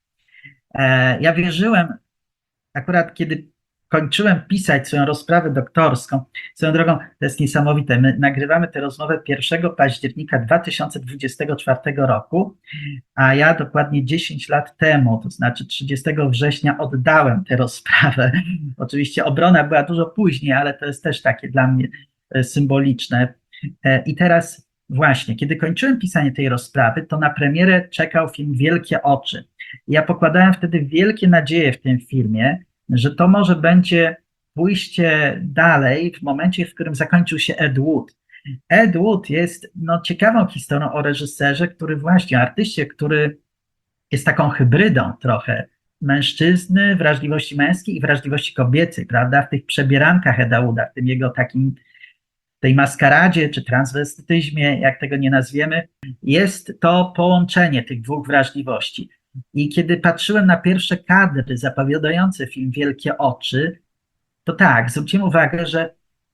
E, ja wierzyłem, akurat kiedy kończyłem pisać swoją rozprawę doktorską, swoją drogą, to jest niesamowite, my nagrywamy tę rozmowę pierwszego października dwa tysiące dwudziestego czwartego roku, a ja dokładnie dziesięć lat temu, to znaczy trzydziestego września oddałem tę rozprawę. Oczywiście obrona była dużo później, ale to jest też takie dla mnie symboliczne. I teraz właśnie, kiedy kończyłem pisanie tej rozprawy, to na premierę czekał film Wielkie Oczy. Ja pokładałem wtedy wielkie nadzieje w tym filmie, że to może będzie pójście dalej w momencie, w którym zakończył się Ed Wood. Ed Wood jest no, ciekawą historią o reżyserze, który właśnie, artyście, który jest taką hybrydą trochę mężczyzny, wrażliwości męskiej i wrażliwości kobiecej, prawda? W tych przebierankach Eda Wooda, w tym jego takim, tej maskaradzie czy transwestytyzmie, jak tego nie nazwiemy, jest to połączenie tych dwóch wrażliwości. I kiedy patrzyłem na pierwsze kadry zapowiadające film Wielkie Oczy, to tak, zwróciłem uwagę, że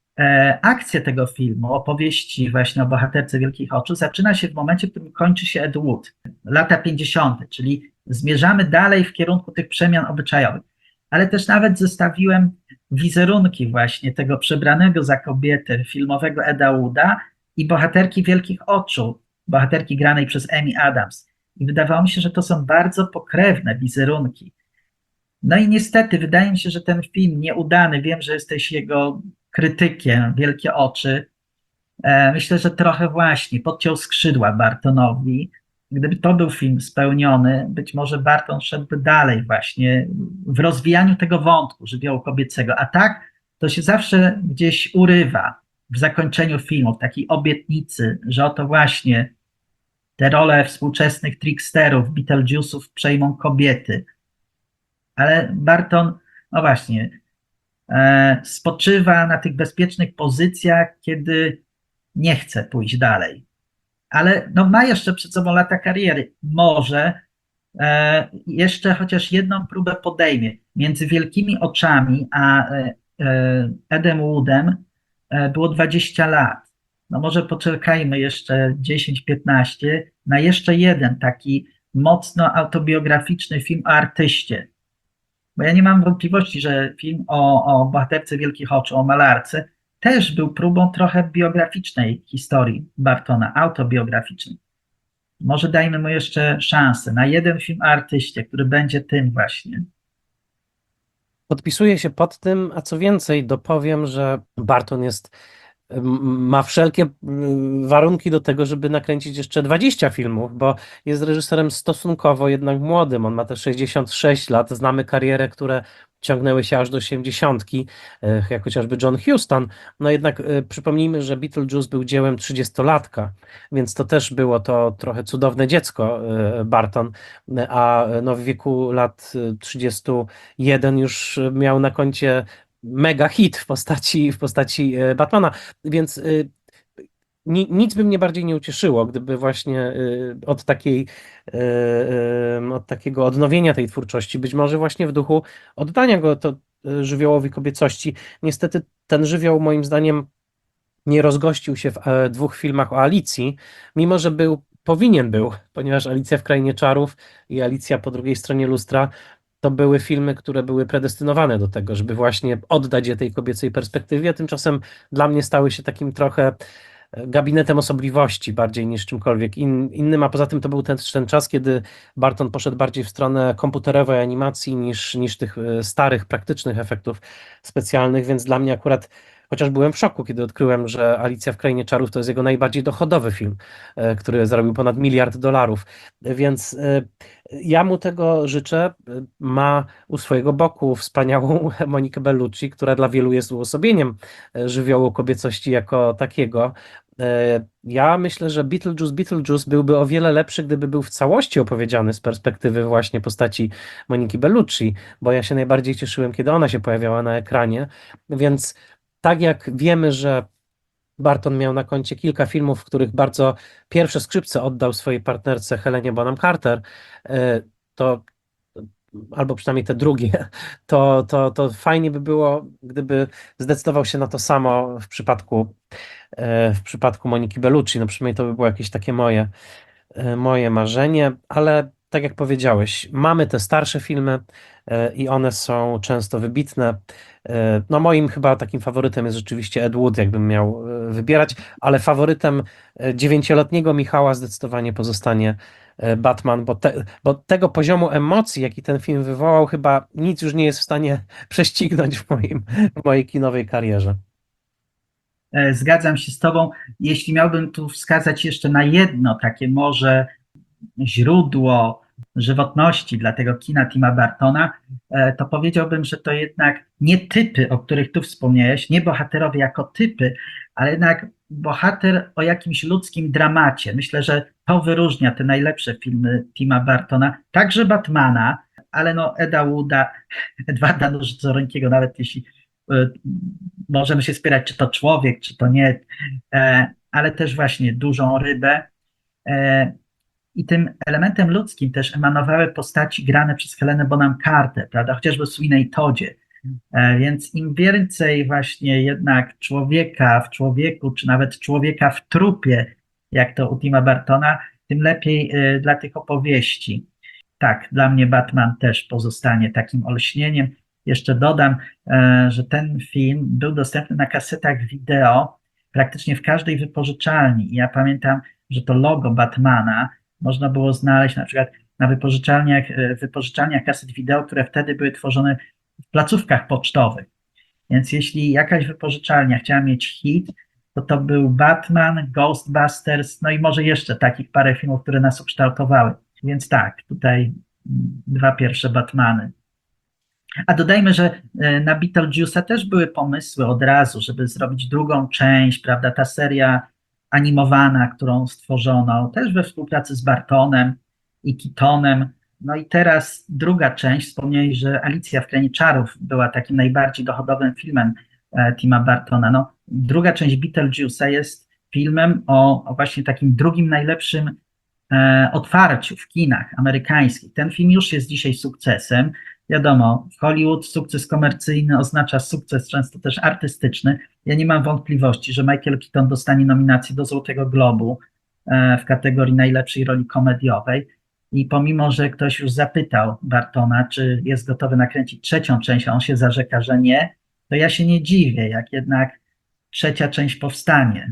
e, akcja tego filmu, opowieści właśnie o bohaterce Wielkich Oczu, zaczyna się w momencie, w którym kończy się Ed Wood, lata pięćdziesiąte, czyli zmierzamy dalej w kierunku tych przemian obyczajowych. Ale też nawet zestawiłem wizerunki właśnie tego przebranego za kobietę filmowego Eda Wooda i bohaterki Wielkich Oczu, bohaterki granej przez Amy Adams. I wydawało mi się, że to są bardzo pokrewne wizerunki. No i niestety wydaje mi się, że ten film nieudany, wiem, że jesteś jego krytykiem, Wielkie Oczy, e, myślę, że trochę właśnie podciął skrzydła Bartonowi. Gdyby to był film spełniony, być może Barton szedłby dalej właśnie w rozwijaniu tego wątku żywiołu kobiecego, a tak to się zawsze gdzieś urywa w zakończeniu filmu, w takiej obietnicy, że oto właśnie te role współczesnych tricksterów, Beetlejuice'ów przejmą kobiety. Ale Barton, no właśnie, e, spoczywa na tych bezpiecznych pozycjach, kiedy nie chce pójść dalej. Ale no, ma jeszcze przed sobą lata kariery. Może e, jeszcze chociaż jedną próbę podejmie. Między Wielkimi Oczami a e, e, Edem Woodem e, było dwadzieścia lat. No może poczekajmy jeszcze dziesięć piętnaście na jeszcze jeden taki mocno autobiograficzny film o artyście. Bo ja nie mam wątpliwości, że film o, o bohaterce Wielkich Oczu, o malarce, też był próbą trochę biograficznej historii Bartona, autobiograficznej. Może dajmy mu jeszcze szansę na jeden film o artyście, który będzie tym właśnie. Podpisuję się pod tym, a co więcej, dopowiem, że Barton jest, ma wszelkie warunki do tego, żeby nakręcić jeszcze dwadzieścia filmów, bo jest reżyserem stosunkowo jednak młodym. On ma te sześćdziesiąt sześć lat, znamy karierę, które ciągnęły się aż do osiemdziesiątki, jak chociażby John Huston. No jednak przypomnijmy, że Beetlejuice był dziełem trzydziestolatka, więc to też było to trochę cudowne dziecko Barton, a no w wieku lat trzydziestu jeden już miał na koncie mega hit w postaci, w postaci Batmana, więc ni, nic by mnie bardziej nie ucieszyło, gdyby właśnie od takiej, od takiego odnowienia tej twórczości, być może właśnie w duchu oddania go to żywiołowi kobiecości. Niestety ten żywioł moim zdaniem nie rozgościł się w dwóch filmach o Alicji, mimo że był, powinien był, ponieważ Alicja w Krainie Czarów i Alicja po drugiej stronie lustra to były filmy, które były predestynowane do tego, żeby właśnie oddać je tej kobiecej perspektywie, tymczasem dla mnie stały się takim trochę gabinetem osobliwości bardziej niż czymkolwiek in, innym, a poza tym to był ten, ten czas, kiedy Barton poszedł bardziej w stronę komputerowej animacji niż, niż tych starych, praktycznych efektów specjalnych, więc dla mnie akurat, chociaż byłem w szoku, kiedy odkryłem, że Alicja w Krainie Czarów to jest jego najbardziej dochodowy film, który zarobił ponad miliard dolarów, więc ja mu tego życzę. Ma u swojego boku wspaniałą Monikę Bellucci, która dla wielu jest uosobieniem żywiołu kobiecości jako takiego. Ja myślę, że Beetlejuice, Beetlejuice byłby o wiele lepszy, gdyby był w całości opowiedziany z perspektywy właśnie postaci Moniki Bellucci, bo ja się najbardziej cieszyłem, kiedy ona się pojawiała na ekranie, więc tak jak wiemy, że Barton miał na koncie kilka filmów, w których bardzo pierwsze skrzypce oddał swojej partnerce Helenie Bonham Carter, e, to albo przynajmniej te drugie, to, to, to fajnie by było, gdyby zdecydował się na to samo w przypadku, e, w przypadku Moniki Bellucci. No przynajmniej to by było jakieś takie moje, e, moje marzenie, ale tak jak powiedziałeś, mamy te starsze filmy e, i one są często wybitne. E, No moim chyba takim faworytem jest rzeczywiście Ed Wood, jakbym miał e, wybierać, ale faworytem e, dziewięcioletniego Michała zdecydowanie pozostanie e, Batman, bo, te, bo tego poziomu emocji, jaki ten film wywołał, chyba nic już nie jest w stanie prześcignąć w moim, w mojej kinowej karierze. E, Zgadzam się z Tobą. Jeśli miałbym tu wskazać jeszcze na jedno takie może źródło żywotności dla tego kina Tima Burtona, e, to powiedziałbym, że to jednak nie typy, o których tu wspomniałeś, nie bohaterowie jako typy, ale jednak bohater o jakimś ludzkim dramacie. Myślę, że to wyróżnia te najlepsze filmy Tima Burtona, także Batmana, ale no Eda Wooda, Edwarda Nóżdżoryńskiego, nawet jeśli e, możemy się spierać, czy to człowiek, czy to nie, e, ale też właśnie Dużą Rybę. E, I tym elementem ludzkim też emanowały postaci grane przez Helenę Bonham Carter, prawda, chociażby w Sweeney Toddzie. E, Więc im więcej właśnie jednak człowieka w człowieku, czy nawet człowieka w trupie, jak to u Tima Burtona, tym lepiej e, dla tych opowieści. Tak, dla mnie Batman też pozostanie takim olśnieniem. Jeszcze dodam, e, że ten film był dostępny na kasetach wideo praktycznie w każdej wypożyczalni. I ja pamiętam, że to logo Batmana można było znaleźć na przykład na wypożyczalniach, e, wypożyczalniach kaset wideo, które wtedy były tworzone w placówkach pocztowych. Więc jeśli jakaś wypożyczalnia chciała mieć hit, to to był Batman, Ghostbusters, no i może jeszcze takich parę filmów, które nas ukształtowały. Więc tak, tutaj mm, dwa pierwsze Batmany. A dodajmy, że e, na Beetlejuice'a też były pomysły od razu, żeby zrobić drugą część, prawda, ta seria animowana, którą stworzono, też we współpracy z Bartonem i Keatonem. No i teraz druga część, wspomnieli, że Alicja w Krainie Czarów była takim najbardziej dochodowym filmem e, Tima Burtona. No, druga część Beetlejuice'a jest filmem o, o właśnie takim drugim najlepszym e, otwarciu w kinach amerykańskich. Ten film już jest dzisiaj sukcesem. Wiadomo, w Hollywood sukces komercyjny oznacza sukces często też artystyczny. Ja nie mam wątpliwości, że Michael Keaton dostanie nominację do Złotego Globu e, w kategorii najlepszej roli komediowej. I pomimo, że ktoś już zapytał Bartona, czy jest gotowy nakręcić trzecią część, a on się zarzeka, że nie, to ja się nie dziwię, jak jednak trzecia część powstanie.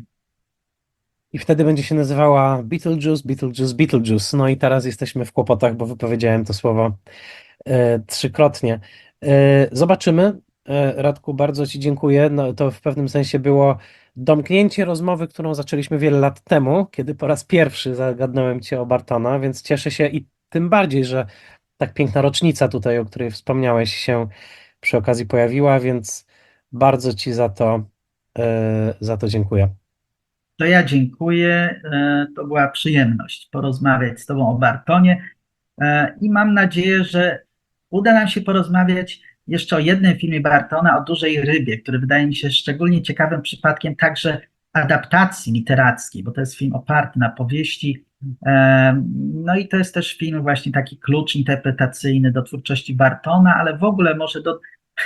I wtedy będzie się nazywała Beetlejuice, Beetlejuice, Beetlejuice. No i teraz jesteśmy w kłopotach, bo wypowiedziałem to słowo e, trzykrotnie. E, zobaczymy. E, Radku, bardzo Ci dziękuję. No, to w pewnym sensie było domknięcie rozmowy, którą zaczęliśmy wiele lat temu, kiedy po raz pierwszy zagadnąłem Cię o Bartona, więc cieszę się i tym bardziej, że tak piękna rocznica tutaj, o której wspomniałeś, się przy okazji pojawiła, więc bardzo Ci za to, e, za to dziękuję. To ja dziękuję. E, To była przyjemność porozmawiać z Tobą o Bartonie e, i mam nadzieję, że uda nam się porozmawiać jeszcze o jednym filmie Bartona, o Dużej Rybie, który wydaje mi się szczególnie ciekawym przypadkiem także adaptacji literackiej, bo to jest film oparty na powieści. E, No i to jest też film właśnie taki klucz interpretacyjny do twórczości Bartona, ale w ogóle może do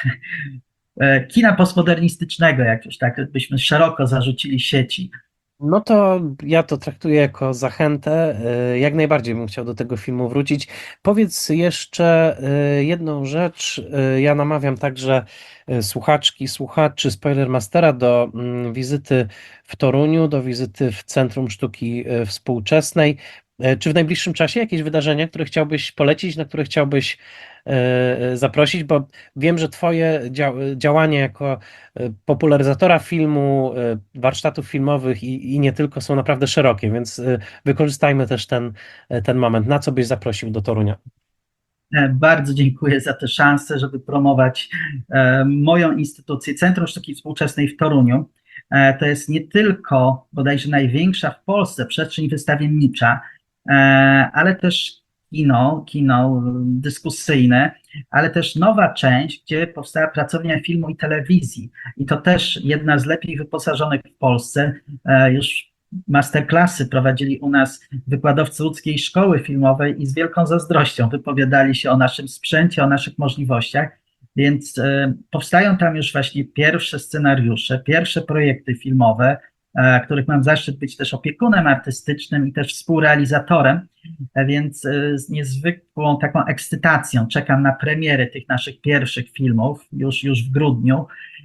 e, kina postmodernistycznego, jak już tak byśmy szeroko zarzucili sieci. No to ja to traktuję jako zachętę. Y, Jak najbardziej bym chciał do tego filmu wrócić. Powiedz jeszcze y, jedną rzecz. Y, Ja namawiam także y, słuchaczki, słuchaczy Spoilermastera do mm, wizyty w Toruniu, do wizyty w Centrum Sztuki y, Współczesnej. Y, Czy w najbliższym czasie jakieś wydarzenia, które chciałbyś polecić, na które chciałbyś y, y, zaprosić? Bo wiem, że Twoje dzia- działania jako y, popularyzatora filmu, y, warsztatów filmowych i, i nie tylko są naprawdę szerokie, więc y, wykorzystajmy też ten, y, ten moment. Na co byś zaprosił do Torunia? E, Bardzo dziękuję za tę szansę, żeby promować e, moją instytucję, Centrum Sztuki Współczesnej w Toruniu. E, To jest nie tylko bodajże największa w Polsce przestrzeń wystawiennicza, e, ale też kino, kino dyskusyjne, ale też nowa część, gdzie powstała pracownia filmu i telewizji. I to też jedna z lepiej wyposażonych w Polsce. Już masterclassy prowadzili u nas wykładowcy łódzkiej szkoły filmowej i z wielką zazdrością wypowiadali się o naszym sprzęcie, o naszych możliwościach. Więc powstają tam już właśnie pierwsze scenariusze, pierwsze projekty filmowe, których mam zaszczyt być też opiekunem artystycznym i też współrealizatorem, więc z niezwykłą taką ekscytacją czekam na premiery tych naszych pierwszych filmów już, już w grudniu.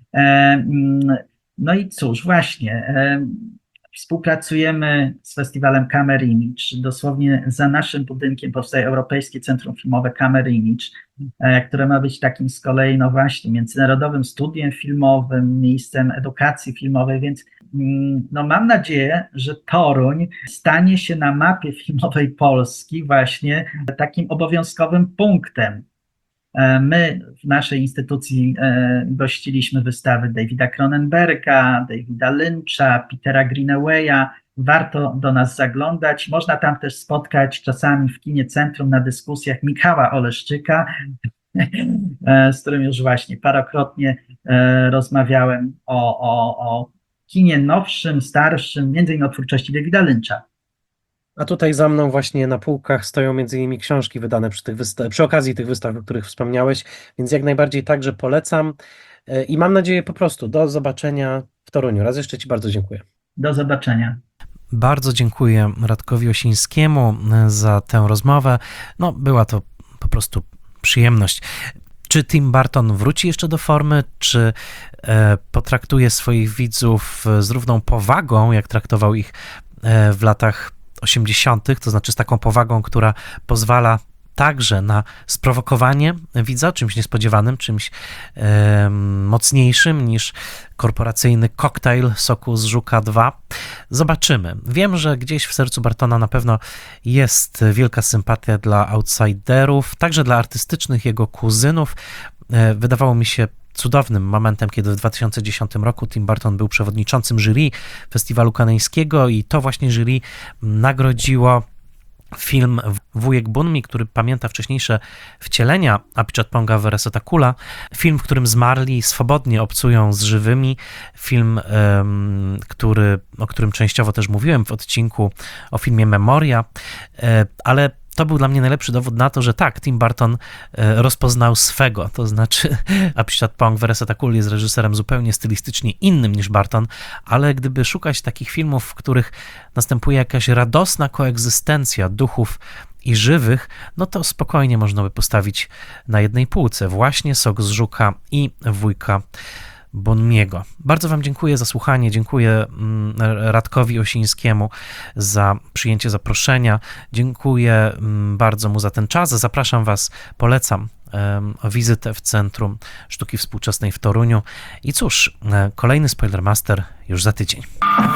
No i cóż, właśnie, współpracujemy z festiwalem Camera Image. Dosłownie za naszym budynkiem powstaje Europejskie Centrum Filmowe Camera Image, które ma być takim z kolei, no właśnie, międzynarodowym studiem filmowym, miejscem edukacji filmowej, więc no mam nadzieję, że Toruń stanie się na mapie filmowej Polski właśnie takim obowiązkowym punktem. My w naszej instytucji gościliśmy wystawy Davida Cronenberga, Davida Lyncha, Petera Greenawaya. Warto do nas zaglądać. Można tam też spotkać czasami w kinie Centrum na dyskusjach Michała Oleszczyka, z którym już właśnie parokrotnie rozmawiałem o, o, o kinie nowszym, starszym, między innymi o twórczości Davida Lyncha. A tutaj za mną właśnie na półkach stoją między innymi książki wydane przy, tych wysta- przy okazji tych wystaw, o których wspomniałeś, więc jak najbardziej także polecam i mam nadzieję po prostu do zobaczenia w Toruniu. Raz jeszcze Ci bardzo dziękuję. Do zobaczenia. Bardzo dziękuję Radkowi Osińskiemu za tę rozmowę. No, była to po prostu przyjemność. Czy Tim Burton wróci jeszcze do formy, czy e, potraktuje swoich widzów z równą powagą, jak traktował ich e, w latach osiemdziesiątych, to znaczy z taką powagą, która pozwala także na sprowokowanie widza, czymś niespodziewanym, czymś e, mocniejszym niż korporacyjny koktajl soku z Żuka dwa. Zobaczymy. Wiem, że gdzieś w sercu Burtona na pewno jest wielka sympatia dla outsiderów, także dla artystycznych jego kuzynów. E, wydawało mi się cudownym momentem, kiedy w dwa tysiące dziesiątym roku Tim Burton był przewodniczącym jury Festiwalu Kanańskiego i to właśnie jury nagrodziło film Wujek Bunmi, który pamięta wcześniejsze wcielenia Apichatponga Weresetakula. Film, w którym zmarli swobodnie obcują z żywymi. Film, um, który, o którym częściowo też mówiłem w odcinku o filmie Memoria, e, ale to był dla mnie najlepszy dowód na to, że tak, Tim Burton rozpoznał swego, to znaczy Apichatpong Weresetakul jest reżyserem zupełnie stylistycznie innym niż Burton, ale gdyby szukać takich filmów, w których następuje jakaś radosna koegzystencja duchów i żywych, no to spokojnie można by postawić na jednej półce właśnie Sok z Żuka i Wujka Bunmiego. Bardzo Wam dziękuję za słuchanie, dziękuję Radkowi Osińskiemu za przyjęcie zaproszenia, dziękuję bardzo mu za ten czas, zapraszam Was, polecam o wizytę w Centrum Sztuki Współczesnej w Toruniu i cóż, kolejny Spoilermaster już za tydzień.